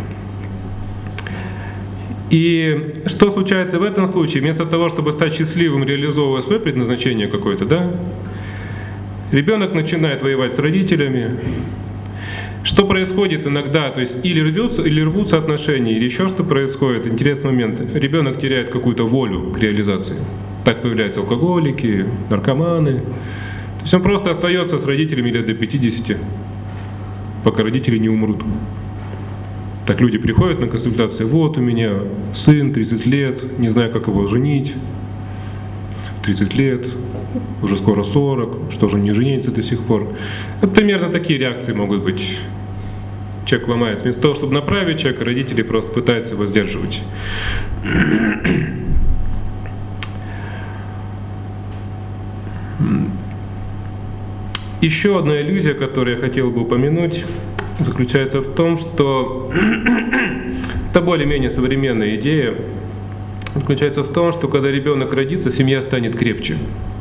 И что случается в этом случае? Вместо того, чтобы стать счастливым, реализовывая свое предназначение какое-то, да, ребенок начинает воевать с родителями. Что происходит иногда? То есть или рвутся отношения, или еще что происходит. Интересный момент. Ребенок теряет какую-то волю к реализации. Так появляются алкоголики, наркоманы. То есть он просто остается с родителями лет до 50, пока родители не умрут. Так люди приходят на консультации, вот у меня сын, 30 лет, не знаю, как его женить, 30 лет, уже скоро 40, что же не женится до сих пор. Вот примерно такие реакции могут быть. Человек ломается. Вместо того, чтобы направить человека, родители просто пытаются его сдерживать. Еще одна иллюзия, которую я хотел бы упомянуть, заключается в том, что это более-менее современная идея, заключается в том, что когда ребенок родится, семья станет крепче.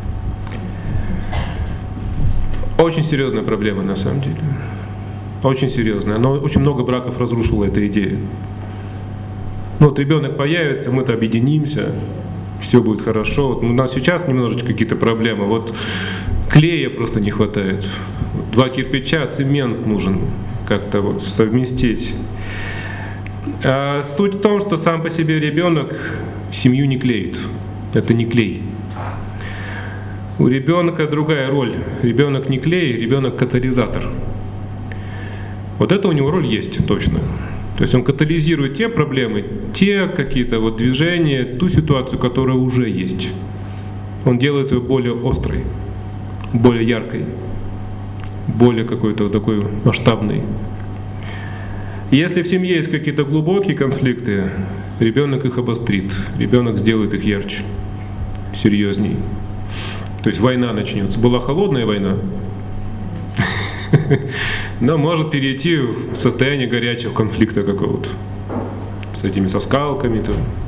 Очень серьезная проблема на самом деле. Очень серьезная. Но очень много браков разрушила эта идея. Ну вот ребенок появится, мы-то объединимся, все будет хорошо. Вот у нас сейчас немножечко какие-то проблемы. Вот клея просто не хватает. 2 кирпича, цемент нужен как-то вот совместить. А суть в том, что сам по себе ребенок семью не клеит. Это не клей. У ребенка другая роль. Ребенок не клей, ребенок катализатор. Вот это у него роль есть точно. То есть он катализирует те проблемы, те какие-то вот движения, ту ситуацию, которая уже есть. Он делает ее более острой, более яркой, более какой-то вот такой масштабной. Если в семье есть какие-то глубокие конфликты, ребенок их обострит, ребенок сделает их ярче, серьезней. То есть война начнется. Была холодная война, но может перейти в состояние горячего конфликта какого-то. С этими со скалками,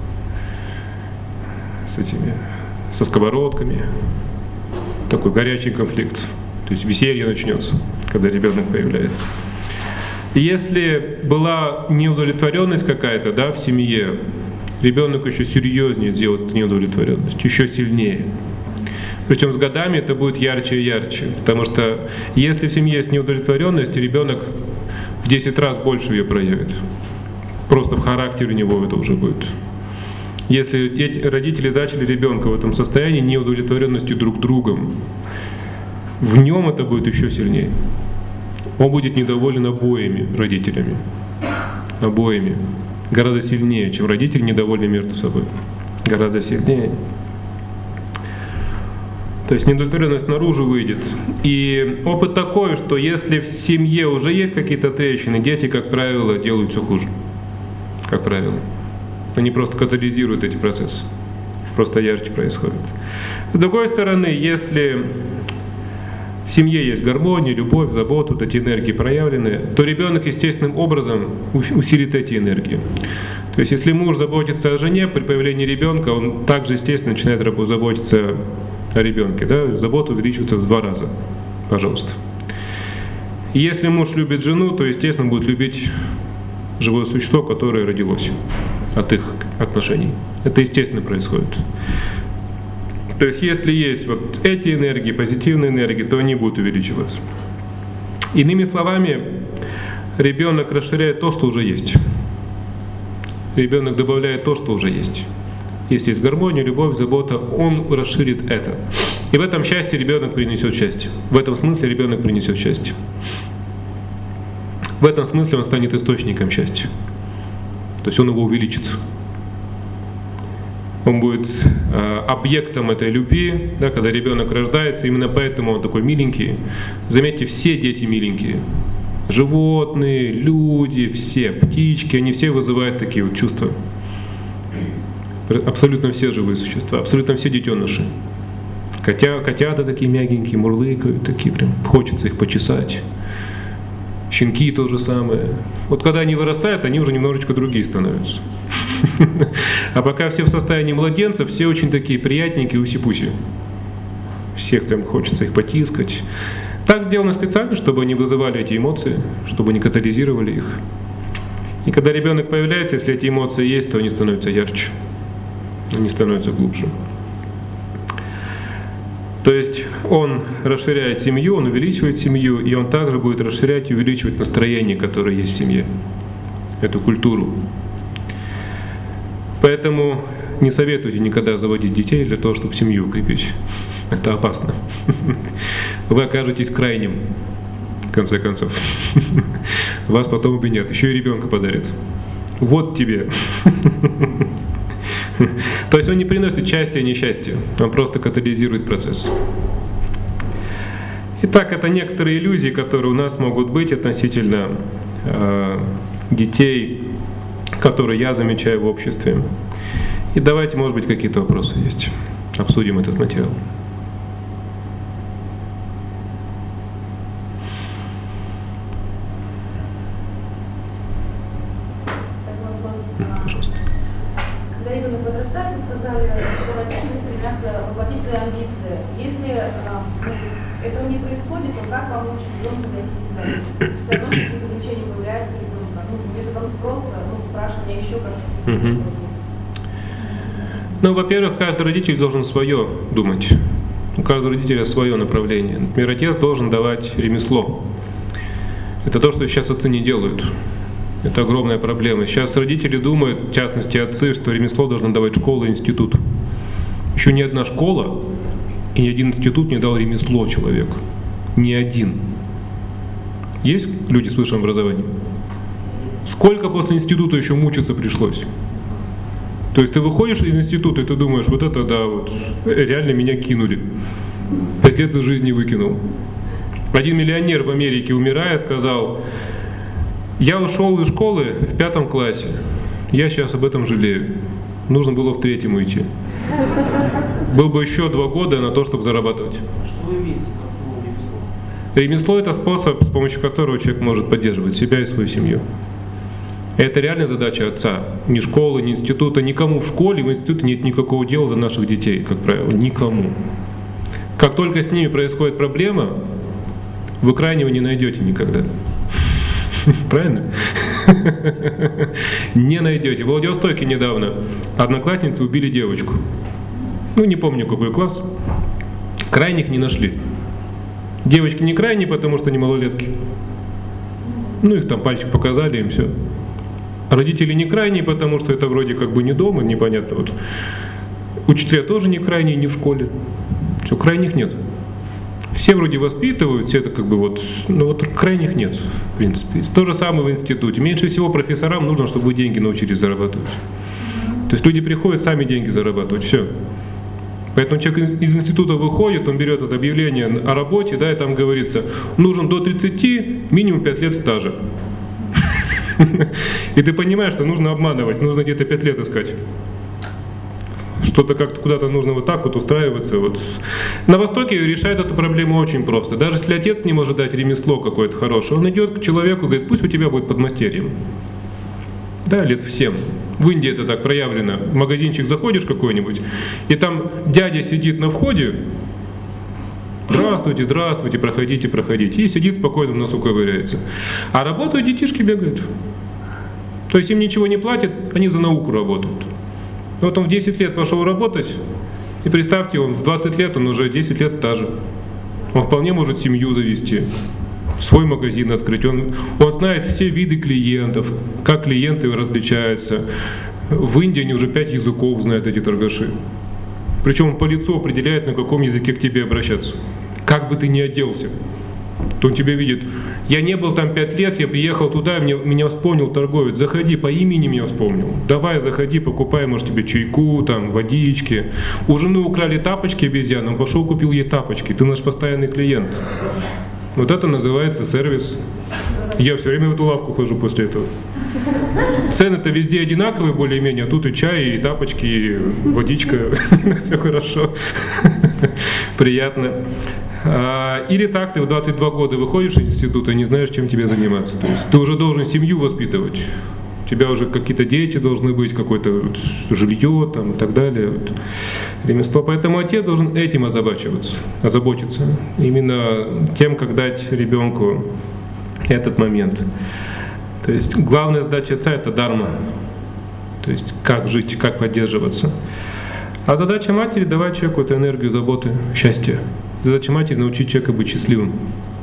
со сковородками. Такой горячий конфликт. То есть веселье начнется, когда ребенок появляется. И если была неудовлетворенность какая-то, да, в семье, ребенок еще серьезнее сделает эту неудовлетворенность, еще сильнее. Причем с годами это будет ярче и ярче. Потому что если в семье есть неудовлетворенность, ребенок в 10 раз больше ее проявит. Просто в характере у него это уже будет. Если родители зачали ребенка в этом состоянии неудовлетворенностью друг другом, в нем это будет еще сильнее. Он будет недоволен обоими родителями. Обоими. Гораздо сильнее, чем родители недовольны между собой. Гораздо сильнее. То есть неудовлетворенность наружу выйдет. И опыт такой, что если в семье уже есть какие-то трещины, дети, как правило, делают все хуже. Как правило. Они просто катализируют эти процессы. Просто ярче происходит. С другой стороны, если в семье есть гармония, любовь, забота, вот эти энергии проявлены, то ребенок естественным образом усилит эти энергии. То есть если муж заботится о жене, при появлении ребенка он также естественно начинает заботиться о ребенке. Да? Забота увеличивается в 2 раза. Пожалуйста. И если муж любит жену, то естественно будет любить живое существо, которое родилось от их отношений. Это естественно происходит. То есть если есть вот эти энергии, позитивные энергии, то они будут увеличиваться. Иными словами, ребенок расширяет то, что уже есть. Ребенок добавляет то, что уже есть. Если есть гармония, любовь, забота, он расширит это. И в этом счастье ребенок принесет счастье. В этом смысле ребенок принесет счастье. В этом смысле он станет источником счастья. То есть он его увеличит. Он будет объектом этой любви, да, когда ребенок рождается, именно поэтому он такой миленький. Заметьте, все дети миленькие. Животные, люди, все, птички, они все вызывают такие вот чувства. Абсолютно все живые существа, абсолютно все детеныши. Котята такие мягенькие, мурлыкают, такие прям, хочется их почесать. Щенки то же самое. Вот когда они вырастают, они уже немножечко другие становятся. А пока все в состоянии младенцев, все очень такие приятненькие, уси-пуси. Всех там хочется их потискать. Так сделано специально, чтобы они вызывали эти эмоции, чтобы они катализировали их. И когда ребенок появляется, если эти эмоции есть, то они становятся ярче, они становятся глубже. То есть он расширяет семью, он увеличивает семью, и он также будет расширять и увеличивать настроение, которое есть в семье, эту культуру. Поэтому не советуйте никогда заводить детей для того, чтобы семью укрепить. Это опасно. Вы окажетесь крайним, в конце концов. Вас потом обвинят, еще и ребенка подарят. Вот тебе. То есть он не приносит счастья и несчастья, он просто катализирует процесс. Итак, это некоторые иллюзии, которые у нас могут быть относительно детей, которые я замечаю в обществе. И давайте, может быть, какие-то вопросы есть. Обсудим этот материал. Пожалуйста. Когда ребенок подрастает, вы сказали, что родители стремятся воплотить свои амбиции. Если этого не происходит, то как помочь ребенку найти себя? Все равно какие-то увлечения появляются ребенка. Методом спроса, спрашивания еще как-то. Ну, во-первых, каждый родитель должен свое думать. У каждого родителя свое направление. Например, отец должен давать ремесло. Это то, что сейчас отцы не делают. Это огромная проблема. Сейчас родители думают, в частности отцы, что ремесло должна давать школа и институт. Еще ни одна школа и ни один институт не дал ремесло человеку. Ни один. Есть люди с высшим образованием? Сколько после института еще мучиться пришлось? То есть ты выходишь из института и ты думаешь, вот это да, вот реально меня кинули. 5 лет из жизни выкинул. Один миллионер в Америке, умирая, сказал: я ушел из школы в 5 классе. Я сейчас об этом жалею. Нужно было в 3-м уйти. Был бы еще 2 года на то, чтобы зарабатывать. Что вы имеете как слово ремесло? Ремесло — это способ, с помощью которого человек может поддерживать себя и свою семью. Это реальная задача отца. Ни школы, ни института, никому в школе, в институте нет никакого дела до наших детей, как правило, никому. Как только с ними происходит проблема, вы крайнего не найдете никогда. Правильно? Не найдете. В Владивостоке недавно одноклассницы убили девочку. Не помню какой класс. Крайних не нашли. Девочки не крайние, потому что они малолетки. Их там пальчик показали, им все. Родители не крайние, потому что это вроде как бы не дома, непонятно. Вот. Учителя тоже не крайние, не в школе. Все, крайних нет. Все вроде воспитывают, все это как бы вот, крайних нет, в принципе. То же самое в институте. Меньше всего профессорам нужно, чтобы вы деньги научились зарабатывать. То есть люди приходят сами деньги зарабатывать, все. Поэтому человек из института выходит, он берет это объявление о работе, да, и там говорится, нужен до 30 минимум 5 лет стажа. И ты понимаешь, что нужно обманывать, нужно где-то 5 лет искать. Что-то как-то куда-то нужно вот так вот устраиваться. Вот. На Востоке решает эту проблему очень просто. Даже если отец не может дать ремесло какое-то хорошее, он идет к человеку и говорит, пусть у тебя будет подмастерьем. Да, лет в 7. В Индии это так проявлено. В магазинчик заходишь какой-нибудь, и там дядя сидит на входе, здравствуйте, здравствуйте, проходите, проходите, и сидит спокойно, в носу ковыряется. А работают детишки, бегают. То есть им ничего не платят, они за науку работают. Вот он в 10 лет пошел работать, и представьте, он в 20 лет, он уже 10 лет стажа. Он вполне может семью завести, свой магазин открыть. Он знает все виды клиентов, как клиенты различаются. В Индии они уже 5 языков знают, эти торгаши. Причем он по лицу определяет, на каком языке к тебе обращаться. Как бы ты ни оделся, то он тебя видит. Я не был там 5 лет, я приехал туда, меня вспомнил торговец. Заходи, по имени меня вспомнил. Давай, заходи, покупай, может, тебе чайку, там, водички. У жены украли тапочки обезьяны, он пошел купил ей тапочки. Ты наш постоянный клиент. Вот это называется сервис. Я все время в эту лавку хожу после этого. Цены-то везде одинаковые более-менее, а тут и чай, и тапочки, и водичка. Все хорошо. Приятно. Или так, ты в 22 года выходишь из института и не знаешь, чем тебе заниматься. То есть ты уже должен семью воспитывать. У тебя уже какие-то дети должны быть, какое-то жилье там, и так далее. Вот. Ремесло. Поэтому отец должен этим озаботиться. Именно тем, как дать ребенку этот момент. То есть главная задача отца — это дарма. То есть как жить, как поддерживаться. А задача матери — давать человеку эту энергию заботы, счастья. Задача матери — научить человека быть счастливым.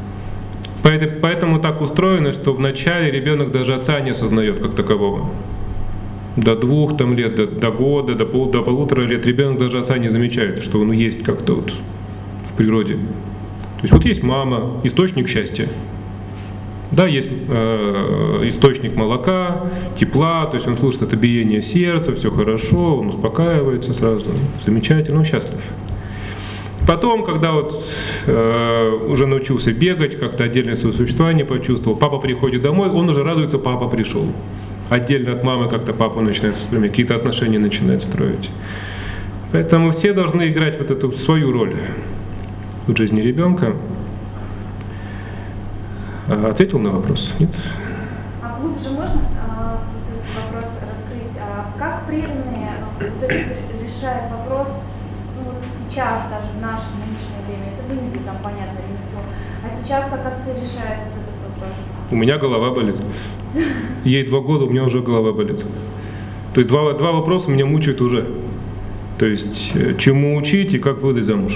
Поэтому так устроено, что вначале ребенок даже отца не осознает как такового. До 2 там, лет, до года, до 1,5 лет ребенок даже отца не замечает, что он есть как-то вот в природе. То есть вот есть мама, источник счастья. Да, есть источник молока, тепла, то есть он слышит это биение сердца, все хорошо, он успокаивается сразу, замечательно, он счастлив. Потом, когда вот уже научился бегать, как-то отдельное свое существование почувствовал, папа приходит домой, он уже радуется, папа пришел. Отдельно от мамы как-то папа начинает строить, какие-то отношения начинает строить. Поэтому все должны играть вот эту свою роль в жизни ребенка. Ответил на вопрос? Нет? А глубже можно вот этот вопрос раскрыть? Как преданные решают вопрос, ну, вот сейчас, даже в наше нынешнее время, это в Индии, там, понятно, ремесло, а сейчас как отцы решают вот этот вопрос? У меня голова болит. Ей 2 года, у меня уже голова болит. То есть два вопроса меня мучают уже. То есть чему учить и как выдать замуж.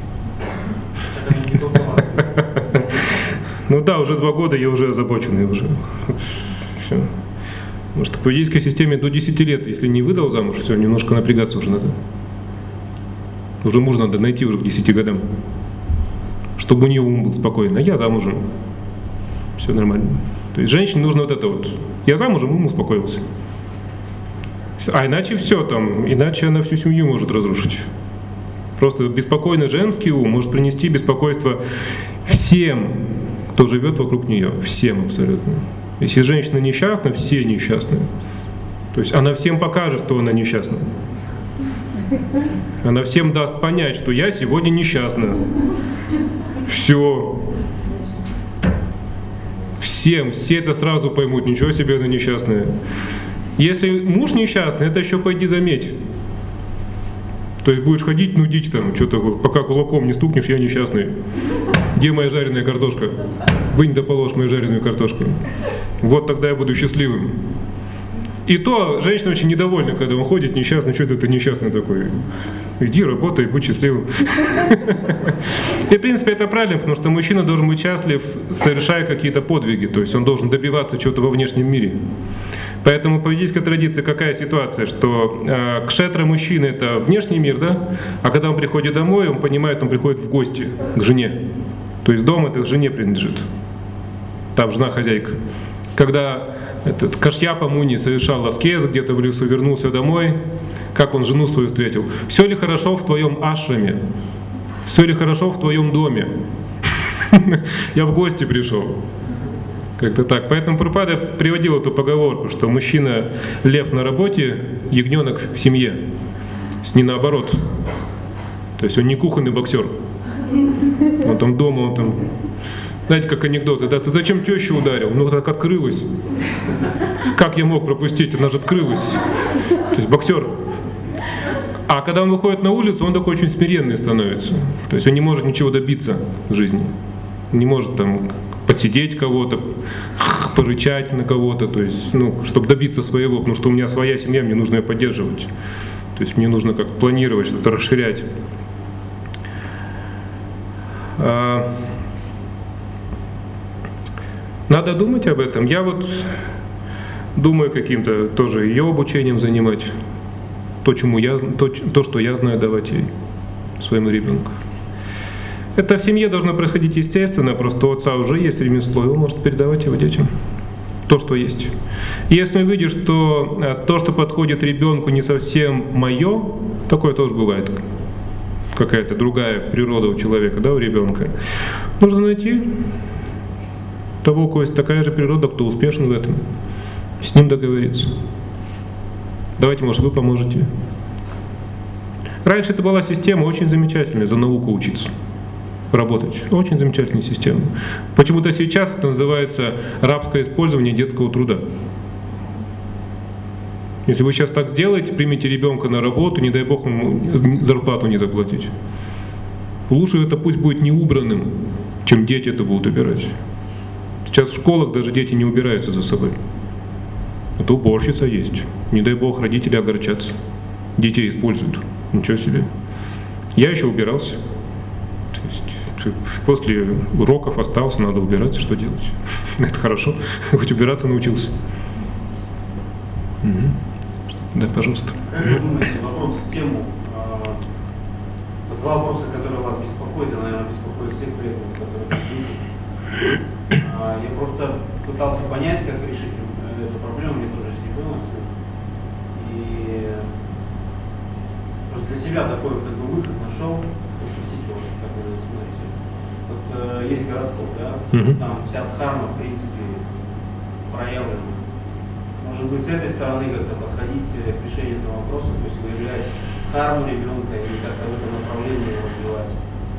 Ну да, уже 2 года я уже озабоченный уже. Все. Может, по индийской системе до 10 лет, если не выдал замуж, все, немножко напрягаться уже надо. Уже мужа надо найти уже к 10 годам. Чтобы у нее ум был спокойный. А я замужем. Все нормально. То есть женщине нужно вот это вот. Я замужем, ум успокоился. А иначе все там, иначе она всю семью может разрушить. Просто беспокойный женский ум может принести беспокойство всем, кто живет вокруг нее, всем абсолютно. Если женщина несчастна, все несчастны. То есть она всем покажет, что она несчастна. Она всем даст понять, что я сегодня несчастна. Все. Всем, все это сразу поймут, ничего себе она несчастная. Если муж несчастный, это еще пойди заметь. То есть будешь ходить, нудить там, что-то, пока кулаком не стукнешь, я несчастный. Где моя жареная картошка? Вынь да положь мою жареную картошку. Вот тогда я буду счастливым. И то женщина очень недовольна, когда он ходит несчастный, что ты несчастный такой. Иди работай, будь счастливым. И в принципе это правильно, потому что мужчина должен быть счастлив, совершая какие-то подвиги, то есть он должен добиваться чего-то во внешнем мире. Поэтому по ведической традиции какая ситуация, что кшетра мужчины — это внешний мир, да? А когда он приходит домой, он понимает, он приходит в гости к жене. То есть дом это жене принадлежит. Там жена хозяйка. Когда этот Кашьяпа Муни совершал аскез где-то в лесу, вернулся домой, как он жену свою встретил. Все ли хорошо в твоем ашраме? Все ли хорошо в твоем доме? Я в гости пришел. Как-то так. Поэтому Прабхупада приводил эту поговорку, что мужчина лев на работе, ягненок в семье. То есть не наоборот. То есть он не кухонный боксер. Он там дома, он там. Знаете, как анекдоты, да, ты зачем тещу ударил? Ну так открылась. Как я мог пропустить? Она же открылась. То есть боксер. А когда он выходит на улицу, он такой очень смиренный становится. То есть он не может ничего добиться в жизни. Не может там подсидеть кого-то, порычать на кого-то, то есть, ну, чтобы добиться своего, потому что у меня своя семья, мне нужно ее поддерживать. То есть мне нужно как-то планировать, что-то расширять. Надо думать об этом. Я вот думаю каким-то тоже ее обучением занимать. То, что я знаю, давать ей, своему ребенку. Это в семье должно происходить естественно, просто у отца уже есть ремесло, и он может передавать его детям. То, что есть. И если он видит, что то, что подходит ребенку, не совсем мое, такое тоже бывает. Какая-то другая природа у человека, да, у ребенка. Нужно найти того, у кого есть такая же природа, кто успешен в этом. С ним договориться. Давайте, может, вы поможете. Раньше это была система очень замечательная, за науку учиться, работать. Очень замечательная система. Почему-то сейчас это называется рабское использование детского труда. Если вы сейчас так сделаете, примите ребенка на работу, не дай бог ему зарплату не заплатить. Лучше это пусть будет не убранным, чем дети это будут убирать. Сейчас в школах даже дети не убираются за собой. Это уборщица есть. Не дай бог родители огорчатся. Детей используют. Ничего себе. Я еще убирался. То есть после уроков остался, надо убираться, что делать? Это хорошо. Хоть убираться научился. Да, пожалуйста. Как вы думаете, вопрос в тему? Два вопроса, которые вас беспокоят, и, наверное, беспокоят всех преданных, которые видите. Я просто пытался понять, как решить эту проблему, мне тоже есть ребенок. И просто для себя такой как бы выход нашел, спросить его, как вы смотрите. Вот есть гороскоп, да? Там вся дхарма, в принципе, проявлена. Может быть, с этой стороны как-то подходить к решению этого вопроса, то есть выявлять дхарму ребенка и как-то в этом направлении его развивать.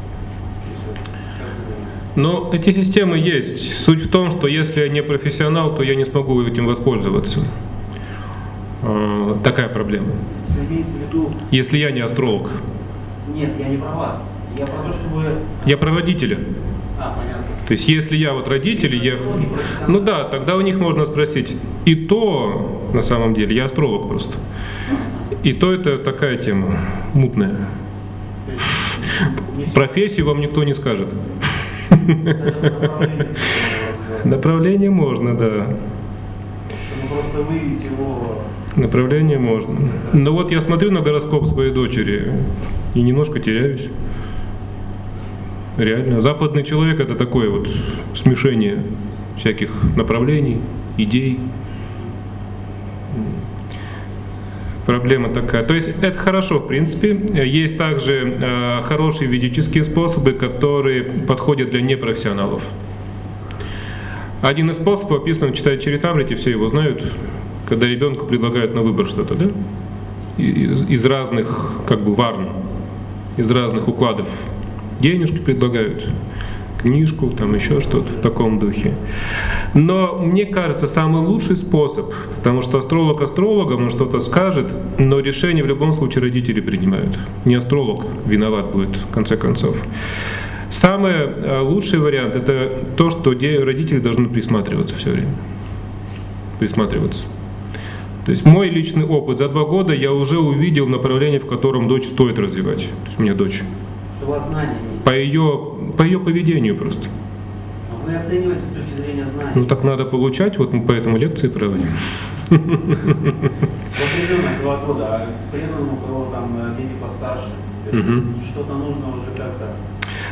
Но эти системы есть. Суть в том, что если я не профессионал, то я не смогу этим воспользоваться. Такая проблема. Имеется в виду... Если я не астролог. Нет, я не про вас. Я про то, что вы... Я про родителя. Понятно. То есть если я вот родители, я... Ну да, тогда у них можно спросить. И то, на самом деле, я астролог просто. И то это такая тема мутная. Профессию вам никто не скажет. Направление можно, да. Просто выявить его... Направление можно. Но вот я смотрю на гороскоп своей дочери и немножко теряюсь. Реально. Западный человек — это такое вот смешение всяких направлений, идей. Проблема такая. То есть это хорошо, в принципе. Есть также хорошие ведические способы, которые подходят для непрофессионалов. Один из способов описан в Чаритамрите, все его знают, когда ребенку предлагают на выбор что-то, да? Из разных как бы варн, из разных укладов. Денежки предлагают, книжку, там еще что-то в таком духе. Но мне кажется, самый лучший способ, потому что астролог астрологам, он что-то скажет, но решение в любом случае родители принимают. Не астролог виноват будет в конце концов. Самый лучший вариант — это то, что родители должны присматриваться все время. Присматриваться. То есть мой личный опыт. За 2 года я уже увидел направление, в котором дочь стоит развивать. То есть у меня дочь. Что у вас знания есть? По ее поведению просто. Но вы оцениваете с точки зрения знаний. Ну так надо получать, вот мы поэтому лекции проводим. Вот ребенок 2 года, а преданному, у кого там дети постарше, что-то нужно уже как-то...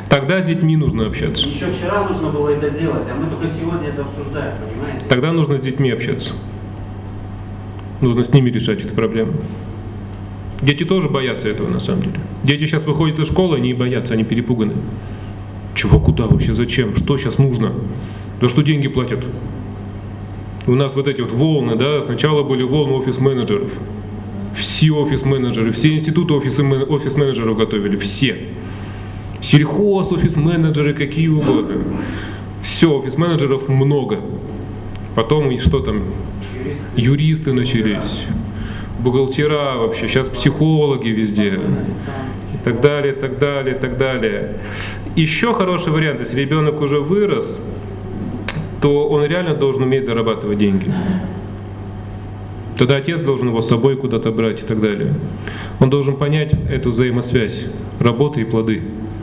Тогда с детьми нужно общаться. Еще вчера нужно было это делать, а мы только сегодня это обсуждаем, понимаете? Тогда нужно с детьми общаться. Нужно с ними решать эту проблему. Дети тоже боятся этого на самом деле. Дети сейчас выходят из школы, они боятся, они перепуганы. Чего, куда вообще, зачем, что сейчас нужно? За что деньги платят? У нас вот эти вот волны, да, сначала были волны офис-менеджеров. Все офис-менеджеры, все институты офис-менеджеров готовили, все. Сельхоз, офис-менеджеры, какие угодно. Все, офис-менеджеров много. Потом и что там, юристы начались, бухгалтера вообще, сейчас психологи везде. И так далее, так далее, так далее. Еще хороший вариант, если ребенок уже вырос, то он реально должен уметь зарабатывать деньги. Тогда отец должен его с собой куда-то брать и так далее. Он должен понять эту взаимосвязь работы и плоды.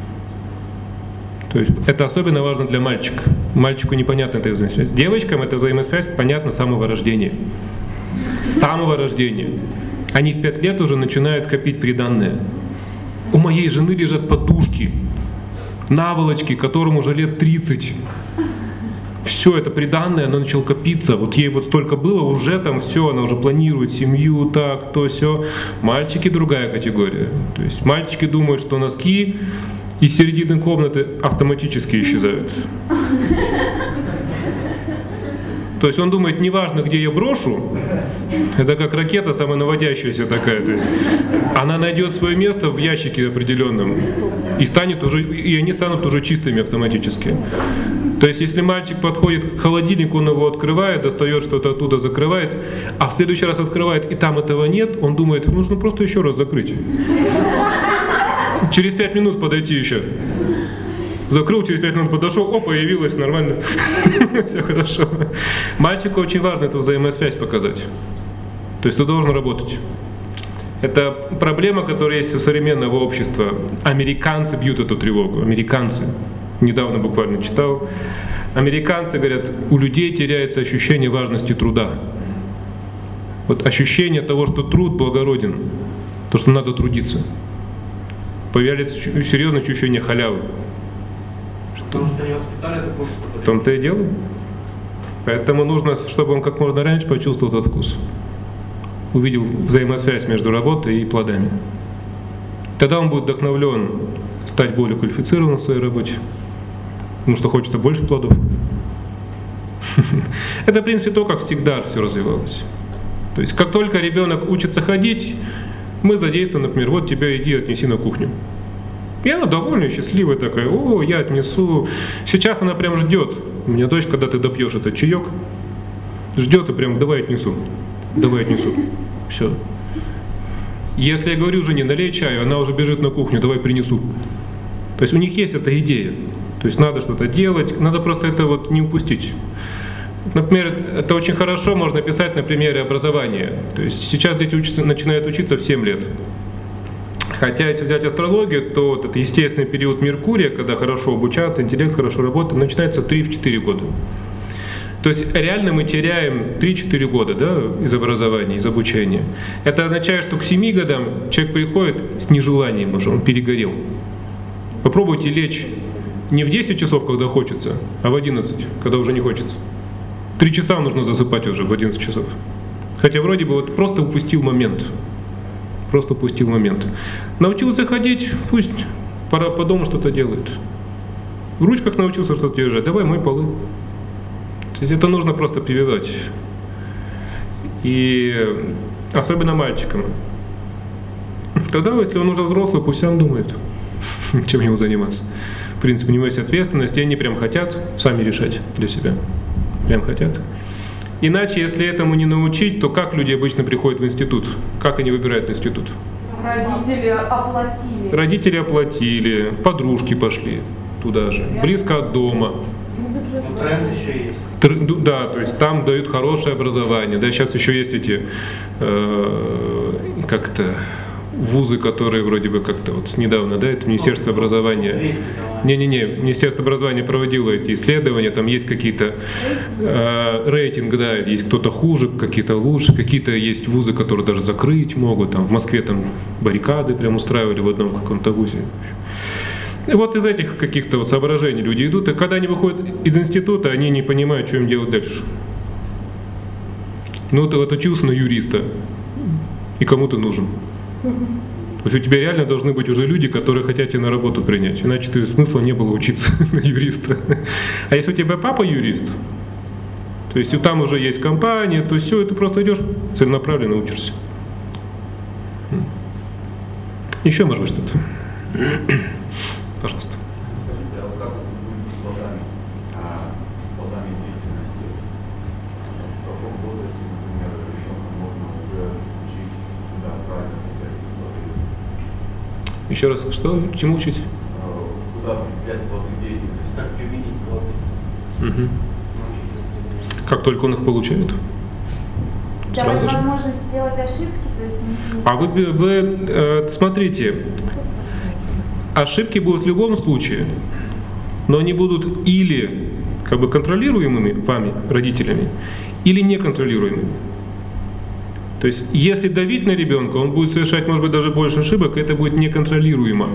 То есть это особенно важно для мальчика. Мальчику непонятна эта взаимосвязь. Девочкам эта взаимосвязь понятна с самого рождения. С самого рождения. Они в 5 лет уже начинают копить приданное. У моей жены лежат подушки, наволочки, которым уже лет 30. Все это приданное, оно начало копиться. Вот ей вот столько было, уже там все, она уже планирует семью, так, то, все. Мальчики другая категория. То есть мальчики думают, что носки из середины комнаты автоматически исчезают. То есть он думает, неважно, где я брошу, это как ракета самонаводящаяся такая. То есть она найдет свое место в ящике определенном и они станут уже чистыми автоматически. То есть если мальчик подходит к холодильнику, он его открывает, достает что-то оттуда, закрывает, а в следующий раз открывает, и там этого нет, он думает, нужно просто еще раз закрыть. Через 5 минут подойти еще. Закрыл, через 5 минут подошел, появилось, нормально. Все хорошо. Мальчику очень важно эту взаимосвязь показать. То есть ты должен работать. Это проблема, которая есть у современного общества. Американцы бьют эту тревогу. Американцы. Недавно буквально читал. Американцы говорят, у людей теряется ощущение важности труда. Вот ощущение того, что труд благороден, то, что надо трудиться. Появляется серьезное ощущение халявы. Потому что они воспитали такое что-то. В том-то и дело. Поэтому нужно, чтобы он как можно раньше почувствовал этот вкус. Увидел взаимосвязь между работой и плодами. Тогда он будет вдохновлен стать более квалифицированным в своей работе. Потому что хочется больше плодов. Это, в принципе, то, как всегда все развивалось. То есть, как только ребенок учится ходить, мы задействуем, например, вот тебя иди отнеси на кухню. И она довольная, счастливая такая, я отнесу. Сейчас она прям ждет. У меня дочь, когда ты допьешь этот чаек, ждет и прям давай отнесу. Давай отнесу. Все. Если я говорю жене, налей чаю, она уже бежит на кухню, давай принесу. То есть у них есть эта идея. То есть надо что-то делать, надо просто это вот не упустить. Например, это очень хорошо можно писать на примере образования. То есть сейчас дети начинают учиться в 7 лет. Хотя, если взять астрологию, то вот этот естественный период Меркурия, когда хорошо обучаться, интеллект хорошо работает, начинается 3-4 года. То есть реально мы теряем 3-4 года, да, из образования, из обучения. Это означает, что к 7 годам человек приходит с нежеланием уже, он перегорел. Попробуйте лечь не в 10 часов, когда хочется, а в 11, когда уже не хочется. 3 часа нужно засыпать уже в 11 часов. Хотя вроде бы вот просто упустил момент. Просто упустил момент. Научился ходить, пусть по дому что-то делает. В ручках научился что-то держать, давай мой полы. То есть это нужно просто прививать. И особенно мальчикам. Тогда, если он уже взрослый, пусть сам думает, чем ему заниматься. В принципе, у него есть ответственность, и они прям хотят сами решать для себя. Прям хотят. Иначе, если этому не научить, то как люди обычно приходят в институт? Как они выбирают институт? Родители оплатили. Родители оплатили, подружки пошли туда же, близко от дома. Но тренд еще есть. Да, то есть там дают хорошее образование. Да, сейчас еще есть эти как-то вузы, которые вроде бы как-то вот недавно, да, это Министерство образования. Министерство образования проводило эти исследования, там есть какие-то рейтинг, да, есть кто-то хуже, какие-то лучше, какие-то есть вузы, которые даже закрыть могут. Там в Москве там баррикады прям устраивали в одном каком-то вузе. И вот из этих каких-то вот соображений люди идут, и когда они выходят из института, они не понимают, что им делать дальше. Ну, ты вот учился на юриста, и кому ты нужен? То есть у тебя реально должны быть уже люди, которые хотят тебя на работу принять, иначе ты смысла не было учиться на юриста. А если у тебя папа юрист, то есть там уже есть компания, то все, и ты просто идешь целенаправленно учишься. Еще, может быть, что-то? Пожалуйста. Скажите, а как будет с плодами деятельности? В каком возрасте, например, ребенка можно уже учить, да, правильно применять плоды? Еще раз, что? Чему учить? Куда применять плоды деятельности? Как применить плоды? Угу. Как только он их получает. Давать Сразу же. возможность сделать ошибки, то есть А вы смотрите, ошибки будут в любом случае, но они будут или как бы контролируемыми вами, родителями, или неконтролируемыми. То есть, если давить на ребенка, он будет совершать, может быть, даже больше ошибок, и это будет неконтролируемо.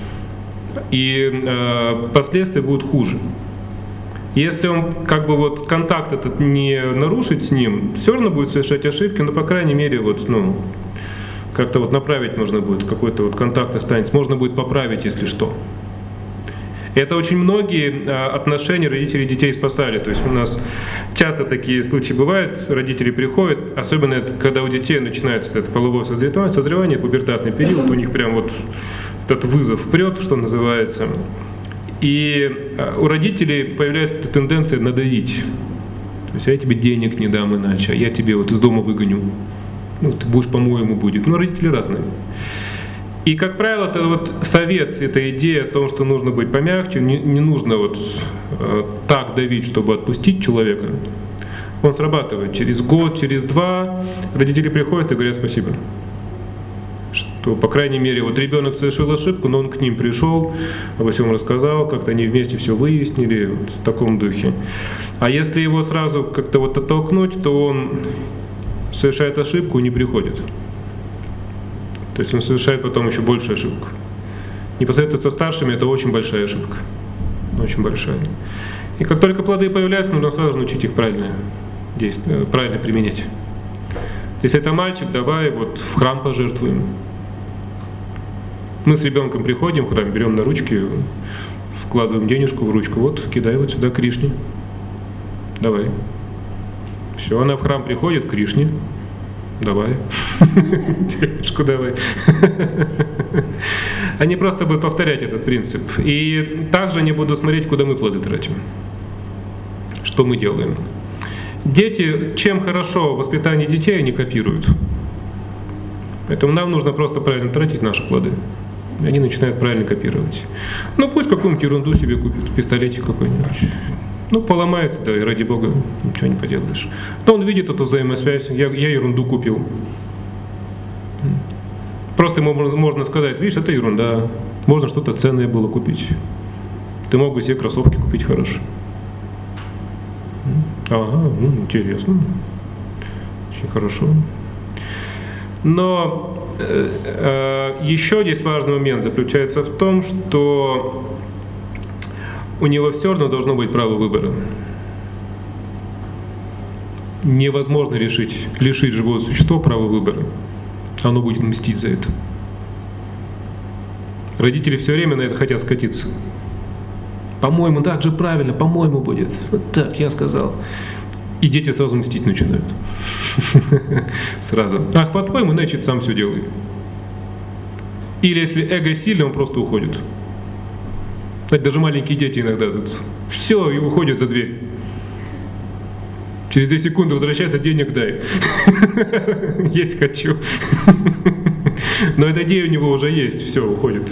И последствия будут хуже. Если он как бы вот контакт этот не нарушить с ним, все равно будет совершать ошибки, но по крайней мере вот, ну, как-то вот направить можно будет, какой-то вот контакт останется, можно будет поправить, если что. Это очень многие отношения родителей и детей спасали. То есть у нас часто такие случаи бывают, родители приходят, особенно это, когда у детей начинается это половое созревание, пубертатный период, у них прям вот этот вызов прет, что называется. И у родителей появляется тенденция надавить. То есть, а я тебе денег не дам иначе, а я тебе вот из дома выгоню. Ну, ты будешь, по-моему, будет. Ну, родители разные. И, как правило, это вот совет, эта идея о том, что нужно быть помягче, не нужно вот так давить, чтобы отпустить человека. Он срабатывает. Через год, через два родители приходят и говорят спасибо. Что, по крайней мере, вот ребенок совершил ошибку, но он к ним пришел, обо всем рассказал, как-то они вместе все выяснили, вот в таком духе. А если его сразу как-то вот оттолкнуть, то он совершает ошибку и не приходит. То есть он совершает потом еще больше ошибок. Не посоветоваться со старшими — это очень большая ошибка. Очень большая. И как только плоды появляются, нужно сразу научить их правильно действовать, правильно применять. Если это мальчик, давай вот в храм пожертвуем. Мы с ребенком приходим в храм, берем на ручки, вкладываем денежку в ручку, вот, кидай вот сюда Кришне. Давай. Все, она в храм приходит, Кришне. Давай. Денежку давай. Они просто будут повторять этот принцип. И также они будут смотреть, куда мы плоды тратим. Что мы делаем. Дети, чем хорошо воспитание детей, они копируют. Поэтому нам нужно просто правильно тратить наши плоды. И они начинают правильно копировать. Ну пусть какую-нибудь ерунду себе купит, пистолетик какой-нибудь. Ну поломается, да, и ради бога, ничего не поделаешь. Но он видит эту взаимосвязь, я ерунду купил. Просто ему можно сказать, видишь, это ерунда, можно что-то ценное было купить. Ты мог бы себе кроссовки купить хорошие. Ага, ну, интересно. Очень хорошо. Но еще здесь важный момент заключается в том, что у него все равно должно быть право выбора. Невозможно лишить живое существо права выбора. Оно будет мстить за это. Родители все время на это хотят скатиться. По-моему, так же правильно, по-моему будет. Вот так я сказал. И дети сразу мстить начинают. Сразу. Ах, по-твоему, значит, сам все делай. Или если эго сильно, он просто уходит. Знаете, даже маленькие дети иногда тут все, и уходят за дверь. Через 2 секунды возвращается, денег дай. Есть хочу. Но эта идея у него уже есть, все, уходит.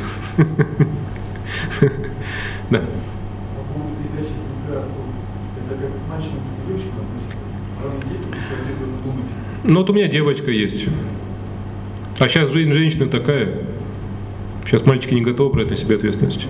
Да. По поводу передачи трансляции, это как мальчик к девочкам относится? Разные дети, человек должен думать. Ну вот у меня девочка есть. А сейчас жизнь женщины такая. Сейчас мальчики не готовы брать на себя ответственность.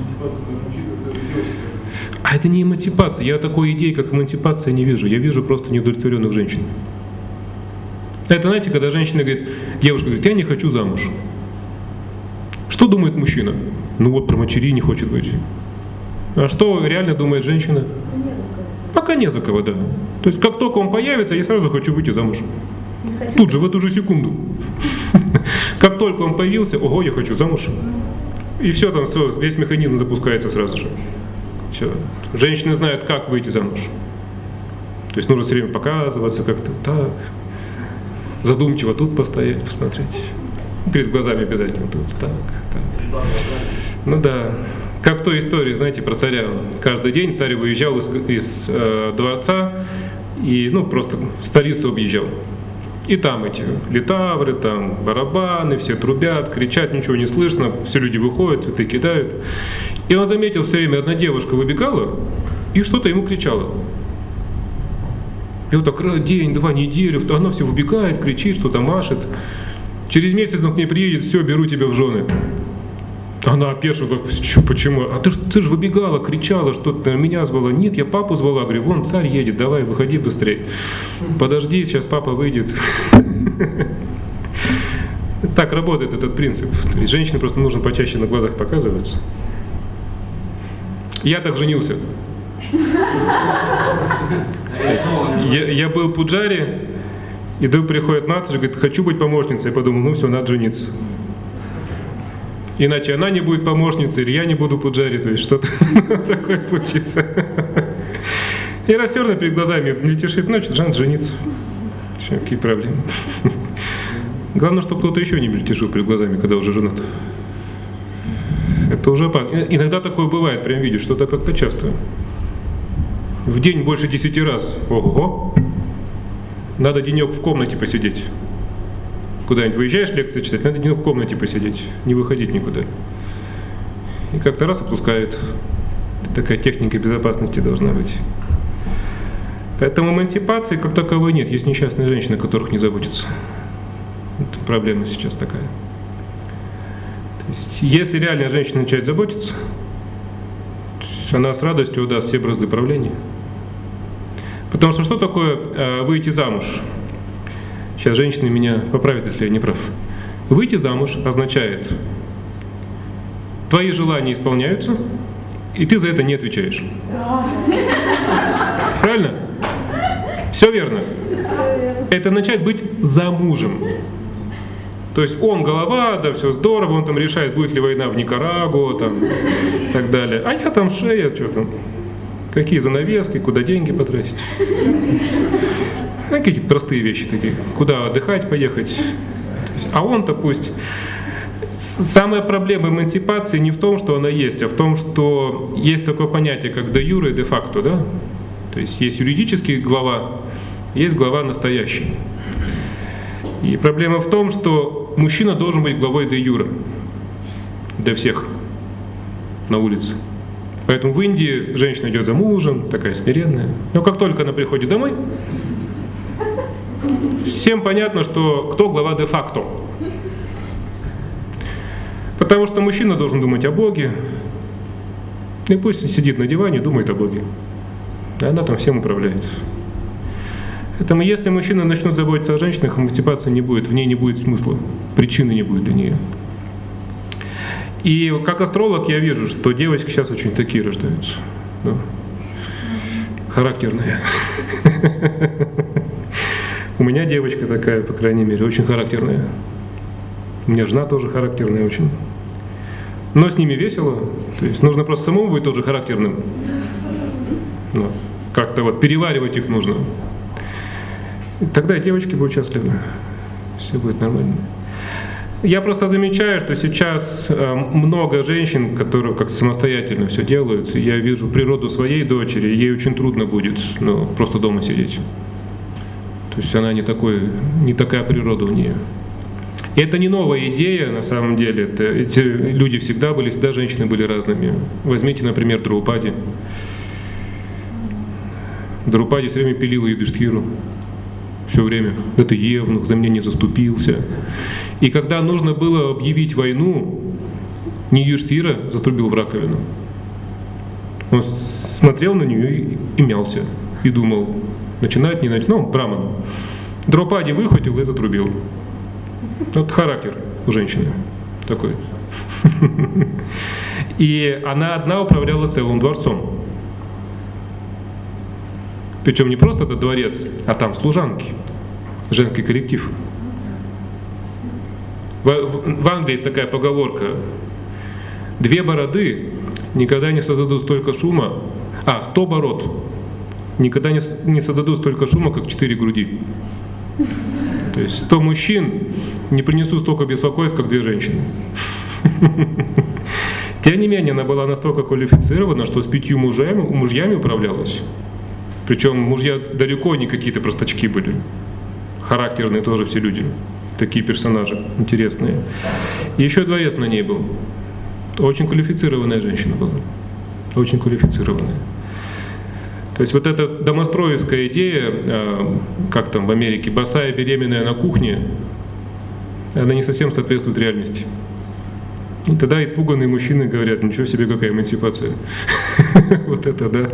А это не эмансипация. Я такой идеи, как эмансипация, не вижу. Я вижу просто неудовлетворенных женщин. Это, знаете, когда женщина говорит, девушка говорит, я не хочу замуж. Что думает мужчина? Ну вот про мачери не хочет быть. А что реально думает женщина? Пока не за кого, да. То есть как только он появится, я сразу хочу выйти замуж. Тут же, в эту же секунду. Как только он появился, ого, я хочу замуж. И все, там все, весь механизм запускается сразу же. Все. Женщины знают, как выйти замуж. То есть нужно все время показываться как-то так. Задумчиво тут постоять, посмотреть. Перед глазами обязательно тут так. Ну да. Как в той истории, знаете, про царя. Каждый день царь выезжал из дворца и, ну, просто столицу объезжал. И там эти литавры, там барабаны, все трубят, кричат, ничего не слышно, все люди выходят, цветы кидают. И он заметил все время, одна девушка выбегала и что-то ему кричала. И вот так день, два, неделю, она все выбегает, кричит, что-то машет. Через месяц он к ней приедет, все, беру тебя в жены. Она опешила, почему? А ты же выбегала, кричала, что-то меня звала. Нет, я папу звала, говорю, вон царь едет, давай, выходи быстрее. Подожди, сейчас папа выйдет. Так работает этот принцип. То есть женщине просто нужно почаще на глазах показываться. Я так женился. Я был пуджари, и вдруг приходит Матаджи, говорит, хочу быть помощницей. Я подумал, ну все, надо жениться. Иначе она не будет помощницей, или я не буду пуджари, то есть что-то такое случится. И растерно перед глазами, летишь, значит, надо жениться. Все, какие проблемы. Главное, чтобы кто-то еще не мельтешил перед глазами, когда уже женат. Это уже опасно. Иногда такое бывает, прям видишь, что-то как-то часто. В день больше 10 раз. Ого-го. Надо денек в комнате посидеть. Куда-нибудь выезжаешь лекции читать, надо денек в комнате посидеть, не выходить никуда. И как-то раз отпускают. Такая техника безопасности должна быть. Поэтому эмансипации как таковой нет. Есть несчастные женщины, о которых не заботятся. Это проблема сейчас такая. То есть, если реально женщина начинает заботиться, она с радостью даст все бразды правления. Потому что такое выйти замуж? Сейчас женщины меня поправят, если я не прав. Выйти замуж означает, твои желания исполняются, и ты за это не отвечаешь. Правильно? Все верно. Это начать быть замужем. То есть он голова, да, все здорово, он там решает, будет ли война в Никарагуа, там, и так далее. А я там шея, что там, какие занавески, куда деньги потратить. Какие-то простые вещи такие. Куда отдыхать, поехать. А он-то пусть... Самая проблема эмансипации не в том, что она есть, а в том, что есть такое понятие, как де юре и де факто, да? То есть есть юридический глава, есть глава настоящий. И проблема в том, что мужчина должен быть главой де юре для всех на улице. Поэтому в Индии женщина идет за мужем, такая смиренная. Но как только она приходит домой, всем понятно, что кто глава де-факто. Потому что мужчина должен думать о Боге. И пусть сидит на диване и думает о Боге. А она там всем управляет. Поэтому если мужчины начнут заботиться о женщинах, эмансипации не будет, в ней не будет смысла, причины не будет для нее. И как астролог я вижу, что девочки сейчас очень такие рождаются. Да. Характерные. У меня девочка такая, по крайней мере, очень характерная. У меня жена тоже характерная очень. Но с ними весело. То есть нужно просто самому быть тоже характерным. Ну, как-то вот переваривать их нужно. И тогда и девочки будут счастливы. Все будет нормально. Я просто замечаю, что сейчас много женщин, которые как-то самостоятельно все делают. Я вижу природу своей дочери, ей очень трудно будет, ну, просто дома сидеть. То есть она не такая природа у нее. И это не новая идея на самом деле. Эти люди всегда женщины были разными. Возьмите, например, Драупади. Драупади все время пилила Юдхиштхиру. Все время. Это евнух, за меня не заступился. И когда нужно было объявить войну, не Юдхиштхира затрубил в раковину. Он смотрел на нее и мялся. И думал, начинать, не начинать. Ну, браман. Драупади выхватил и затрубил. Вот характер у женщины такой. И она одна управляла целым дворцом. Причем не просто это дворец, а там служанки, женский коллектив. В Англии есть такая поговорка: 2 бороды никогда не создадут столько шума, 100 бород никогда не создадут столько шума, как 4 груди. То есть 100 мужчин не принесут столько беспокойств, как 2 женщины. Тем не менее, она была настолько квалифицирована, что с 5 мужьями управлялась. Причем мужья далеко не какие-то простачки были. Характерные тоже все люди. Такие персонажи интересные. И еще дворец на ней был. Очень квалифицированная женщина была. Очень квалифицированная. То есть вот эта домостроевская идея, как там в Америке, босая беременная на кухне, она не совсем соответствует реальности. И тогда испуганные мужчины говорят: ничего себе, какая эмансипация. Вот это да.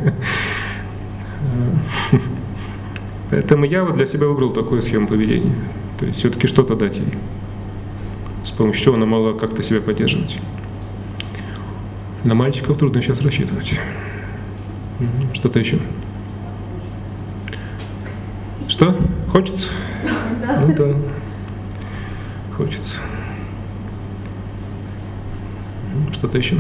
Поэтому я вот для себя выбрал такую схему поведения. То есть все-таки что-то дать ей, с помощью чего она могла как-то себя поддерживать. На мальчиков трудно сейчас рассчитывать. Что-то еще? Что? Хочется? Ну да. Хочется. Что-то еще?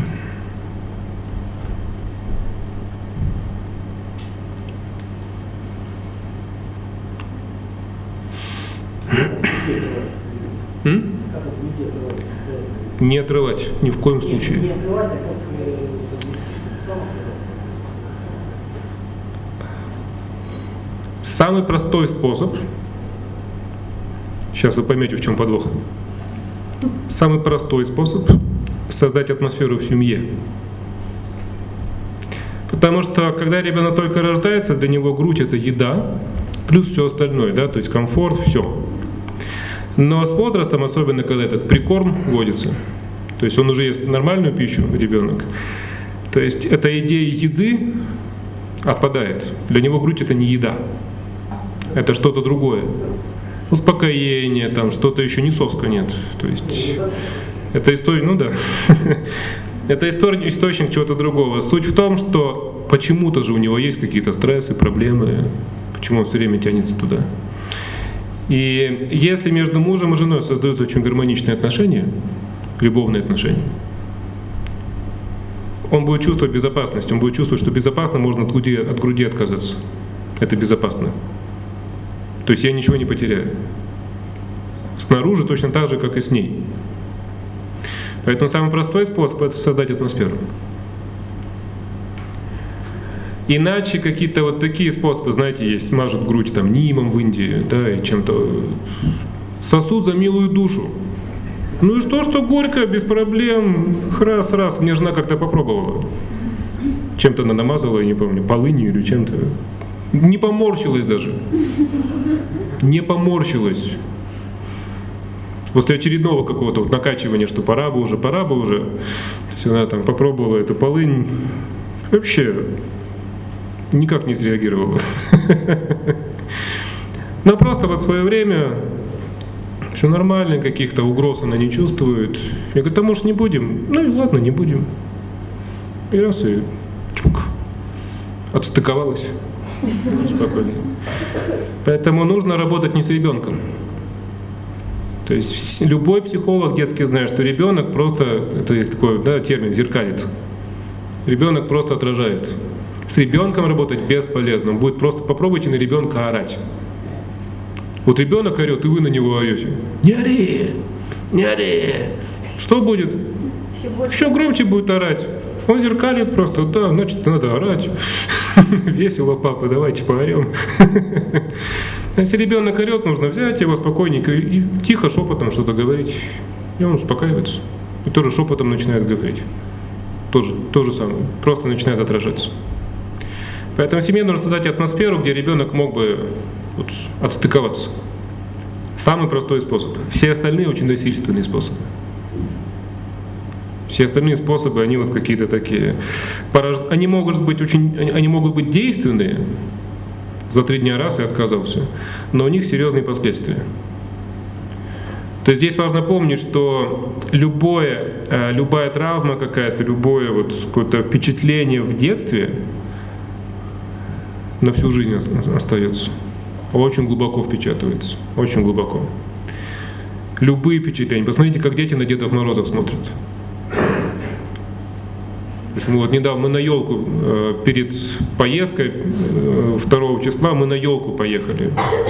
Не отрывать, ни в коем случае. Не отрывать, а как Самый простой способ, сейчас вы поймете, в чем подвох. Самый простой способ создать атмосферу в семье. Потому что когда ребенок только рождается, для него грудь — это еда, плюс все остальное, да, то есть комфорт, все. Но с возрастом, особенно когда этот прикорм вводится, то есть он уже ест нормальную пищу, ребенок, то есть эта идея еды отпадает. Для него грудь — это не еда, это что-то другое. Успокоение, там что-то еще, не соска, нет. То есть это история, ну да. Это источник чего-то другого. Суть в том, что почему-то же у него есть какие-то стрессы, проблемы, почему он все время тянется туда. И если между мужем и женой создаются очень гармоничные отношения, любовные отношения, он будет чувствовать безопасность, он будет чувствовать, что безопасно, можно от груди отказаться. Это безопасно. То есть я ничего не потеряю. Снаружи точно так же, как и с ней. Поэтому самый простой способ — это создать атмосферу. Иначе какие-то вот такие способы, знаете, есть, мажут грудь там нимом в Индии, да, и чем-то сосуд за милую душу. Ну и что горько, без проблем, раз, мне жена как-то попробовала. Чем-то она намазала, я не помню, полынью или чем-то. Не поморщилась даже. Не поморщилась. После очередного какого-то вот накачивания, что пора бы уже. То есть она там попробовала эту полынь, вообще никак не среагировала. Но просто вот в свое время все нормально, каких-то угроз она не чувствует. Я говорю: да может не будем? Ну и ладно, не будем. И раз и чук, отстыковалась. Спокойно. Поэтому нужно работать не с ребенком. То есть любой психолог детский знает, что ребенок просто, это есть такой, да, термин, зеркалит. Ребенок просто отражает. С ребенком работать бесполезно. Он будет просто, попробуйте на ребенка орать. Вот ребенок орет, и вы на него орете. Не ори, не ори. Что будет? Еще громче будет орать. Он зеркалит просто, да, значит, надо орать. Весело, папа, давайте поорем. Если ребенок орет, нужно взять его спокойненько и тихо, шепотом что-то говорить. И он успокаивается. И тоже шепотом начинает говорить. То же самое. Просто начинает отражаться. Поэтому в семье нужно создать атмосферу, где ребенок мог бы вот отстыковаться. Самый простой способ. Все остальные очень насильственные способы. Все остальные способы, они вот какие-то такие, они могут быть действенные, за 3 дня раз и отказался, но у них серьезные последствия. То есть здесь важно помнить, что любая травма какая-то, любое вот какое-то впечатление в детстве на всю жизнь остается. Очень глубоко впечатывается. Очень глубоко. Любые впечатления. Посмотрите, как дети на Дедов Морозов смотрят. То есть мы на елку перед поездкой 2 числа мы на елку поехали.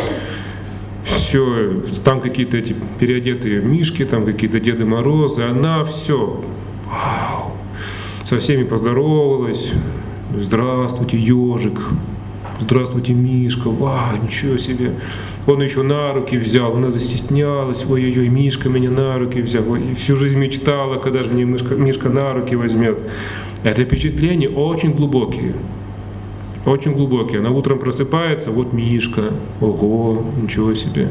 Все, там какие-то эти переодетые мишки, там какие-то Деды Морозы, она все, вау, со всеми поздоровалась. Здравствуйте, ежик. Здравствуйте, Мишка, вау, ничего себе. Он еще на руки взял, она застеснялась, ой-ой-ой, Мишка меня на руки взял. И всю жизнь мечтала, когда же мне Мишка на руки возьмет. Это впечатления очень глубокие. Очень глубокие. Она утром просыпается, вот Мишка, ого, ничего себе.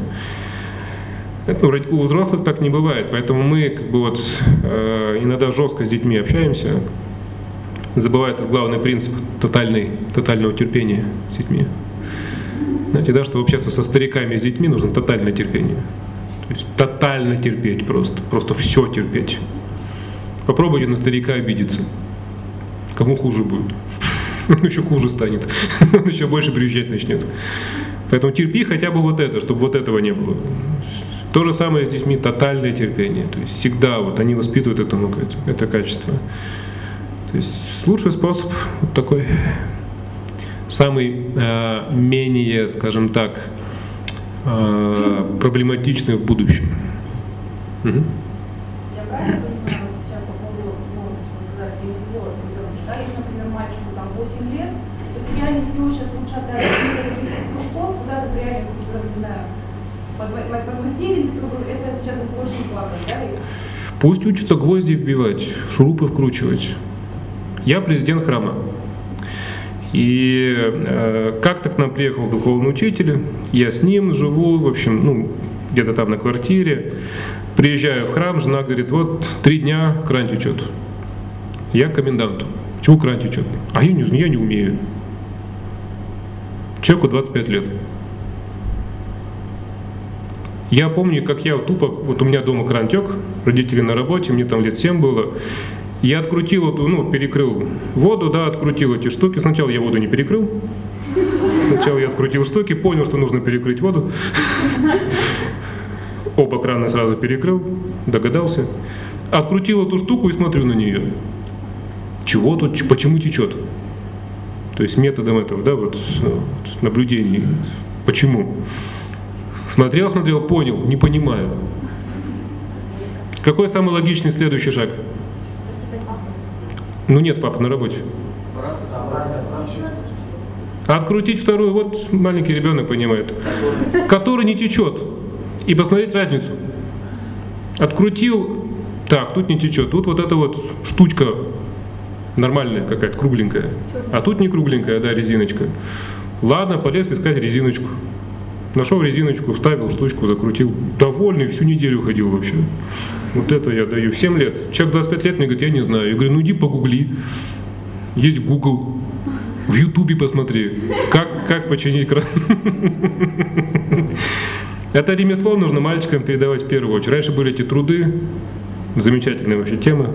У взрослых так не бывает, поэтому мы иногда жестко с детьми общаемся. Забывает главный принцип тотального терпения с детьми. Знаете, да, чтобы общаться со стариками и с детьми, нужно тотальное терпение. То есть тотально терпеть просто все терпеть. Попробуйте на старика обидеться. Кому хуже будет? Он еще хуже станет, он еще больше приезжать начнет. Поэтому терпи хотя бы вот это, чтобы вот этого не было. То же самое с детьми, тотальное терпение. То есть всегда они воспитывают это качество. То есть лучший способ вот такой, самый менее, скажем так, проблематичный в будущем. Я правильно понимаю сейчас по поводу, что сказать, ремесло ребенка, да? Если, например, мальчику там 8 лет, то есть реально всего сейчас лучше отдать каких-то кружков, куда-то реально, не знаю, подмастерить, это сейчас больше не плакать, да? Пусть учатся гвозди вбивать, шурупы вкручивать. Я президент храма. И как-то к нам приехал духовный учитель, я с ним живу, в общем, где-то там на квартире. Приезжаю в храм, жена говорит, вот 3 дня кран течет. Я к коменданту. Чего кран течет? А я не умею. Человеку 25 лет. Я помню, как я тупо, у меня дома кран тек, родители на работе, мне там лет 7 было. Я открутил перекрыл воду, открутил эти штуки. Сначала я воду не перекрыл. Сначала я открутил штуки, понял, что нужно перекрыть воду. Оба крана сразу перекрыл, догадался. Открутил эту штуку и смотрю на нее. Чего тут, почему течет? То есть методом этого, наблюдений. Почему? Смотрел, понял, не понимаю. Какой самый логичный следующий шаг? Нет, папа на работе. Открутить вторую, маленький ребенок понимает. Который не течет. И посмотреть разницу. Открутил, так, тут не течет. Тут эта штучка нормальная какая-то, кругленькая. А тут не кругленькая, резиночка. Ладно, полез искать резиночку. Нашел резиночку, вставил штучку, закрутил. Довольный, всю неделю ходил вообще. Вот это я даю. В 7 лет. Человек 25 лет мне говорит, я не знаю. Я говорю, иди погугли. Есть Google. В Ютубе посмотри. Как починить кран. Это ремесло нужно мальчикам передавать в первую очередь. Раньше были эти труды. Замечательная вообще тема.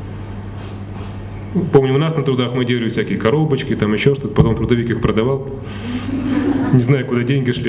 Помню, у нас на трудах мы делали всякие коробочки, там еще что-то. Потом трудовик их продавал. Не знаю, куда деньги шли.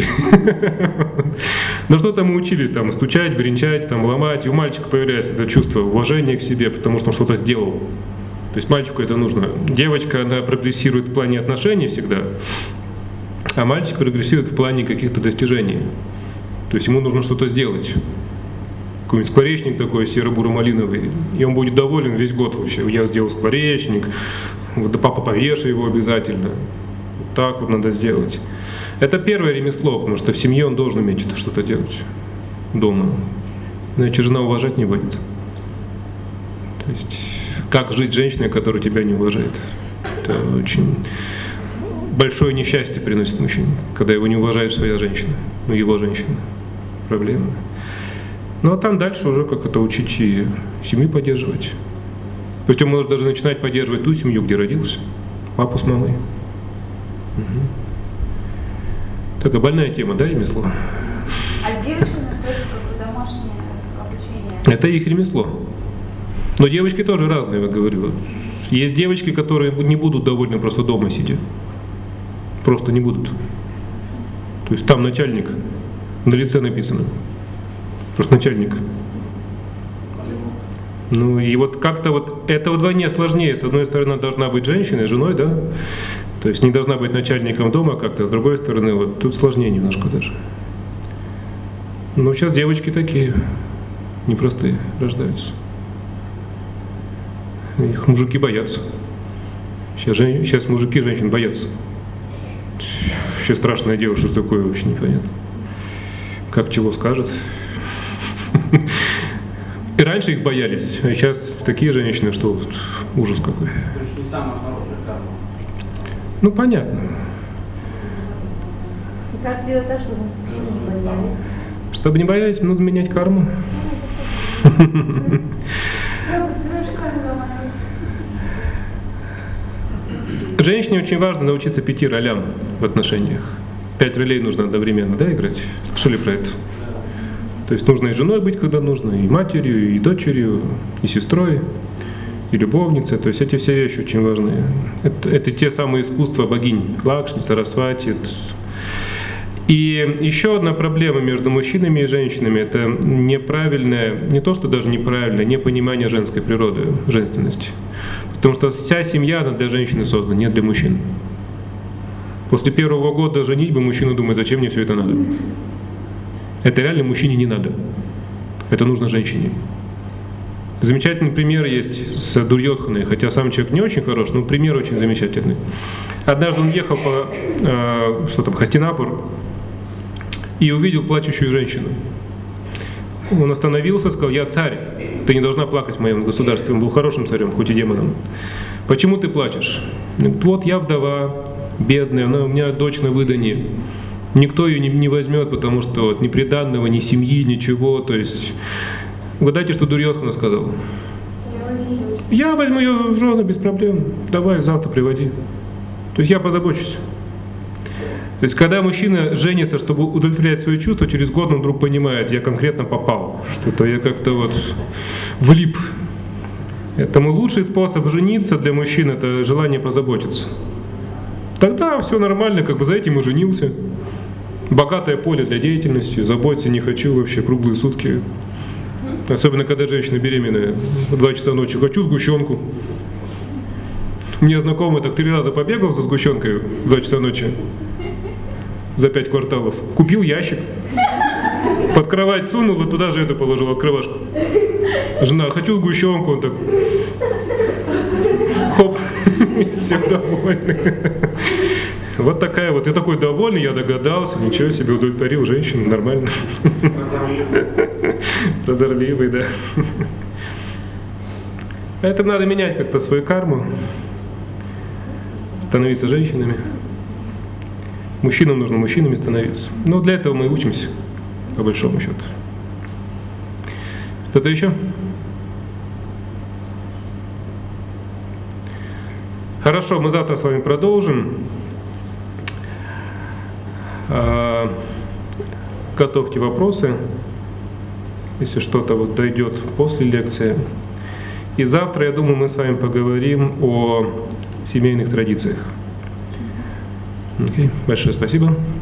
Но что-то мы учились, стучать, бренчать, ломать. И у мальчика появляется это чувство уважения к себе, потому что он что-то сделал. То есть мальчику это нужно. Девочка, она прогрессирует в плане отношений всегда, а мальчик прогрессирует в плане каких-то достижений. То есть ему нужно что-то сделать. Какой-нибудь скворечник такой серо-буро-малиновый, и он будет доволен весь год вообще. Я сделал скворечник, папа повешай его обязательно. Так надо сделать. Это первое ремесло, потому что в семье он должен уметь что-то делать дома. Иначе жена уважать не будет. То есть, как жить с женщиной, которая тебя не уважает? Это очень большое несчастье приносит мужчине, когда его не уважает своя женщина, его женщина. Проблема. А там дальше уже как это учить и семью поддерживать. Причем можно даже начинать поддерживать ту семью, где родился. Папу с мамой. Угу. Такая больная тема, ремесло? А с девочками просто как домашняя общения. Это их ремесло. Но девочки тоже разные, я говорю. Вот есть девочки, которые не будут довольны просто дома сидя. Просто не будут. То есть там начальник, на лице написано. Просто начальник. Ну и вот как-то вот это вдвойне сложнее. С одной стороны, должна быть женщиной, женой, да? То есть не должна быть начальником дома как-то. С другой стороны, вот тут сложнее немножко даже. Но сейчас девочки такие непростые рождаются. Их мужики боятся. Сейчас мужики женщин боятся. Вообще страшное дело, что такое, вообще непонятно. Как чего скажет. И раньше их боялись, а сейчас такие женщины, что ужас какой. То есть не самая хорошая карма. Ну понятно. И как сделать так, чтобы не боялись? Чтобы не боялись, нужно менять карму. Женщине очень важно научиться 5 ролям в отношениях. 5 ролей нужно одновременно, да, играть? Слышали про это? То есть нужно и женой быть, когда нужно, и матерью, и дочерью, и сестрой, и любовницей. То есть эти все вещи очень важны. Это те самые искусства богинь Лакшми, Сарасвати. И еще одна проблема между мужчинами и женщинами — это неправильное, не то что даже неправильное, непонимание женской природы, женственности. Потому что вся семья, она для женщины создана, не для мужчин. После первого года женитьбы мужчина думает, зачем мне все это надо. Это реально мужчине не надо. Это нужно женщине. Замечательный пример есть с Дурьодханой, хотя сам человек не очень хорош, но пример очень замечательный. Однажды он ехал по Хастинапур и увидел плачущую женщину. Он остановился, сказал: «Я царь, ты не должна плакать в моем государстве». Он был хорошим царем, хоть и демоном. «Почему ты плачешь?» Он говорит: «Вот я вдова, бедная, у меня дочь на выданье. Никто ее не возьмет, потому что вот, ни приданного, ни семьи, ничего». То есть, угадайте, что Дурьодхана сказал? «Я возьму ее в жены без проблем, давай завтра приводи. То есть я позабочусь». То есть, когда мужчина женится, чтобы удовлетворять свои чувства, через год он вдруг понимает: я конкретно попал, что-то я как-то вот влип. Поэтому лучший способ жениться для мужчин — это желание позаботиться. Тогда все нормально, как бы за этим и женился. Богатое поле для деятельности, заботиться не хочу вообще круглые сутки. Особенно, когда женщина беременная, в 2 часа ночи: хочу сгущенку. У меня знакомый так 3 раза побегал за сгущенкой в 2 часа ночи. За 5 кварталов. Купил ящик, под кровать сунул и туда же это положил, открывашку. Жена: хочу сгущенку. Он так: хоп, все довольны. Вот такая вот. Я такой довольный, я догадался, ничего себе, удовлетворил женщину, нормально. Прозорливый, да. Поэтому надо менять как-то свою карму, становиться женщинами. Мужчинам нужно мужчинами становиться. Но для этого мы и учимся, по большому счету. Кто-то еще? Хорошо, мы завтра с вами продолжим. Готовьте вопросы, если что-то вот дойдет после лекции. И завтра, я думаю, мы с вами поговорим о семейных традициях. Большое спасибо.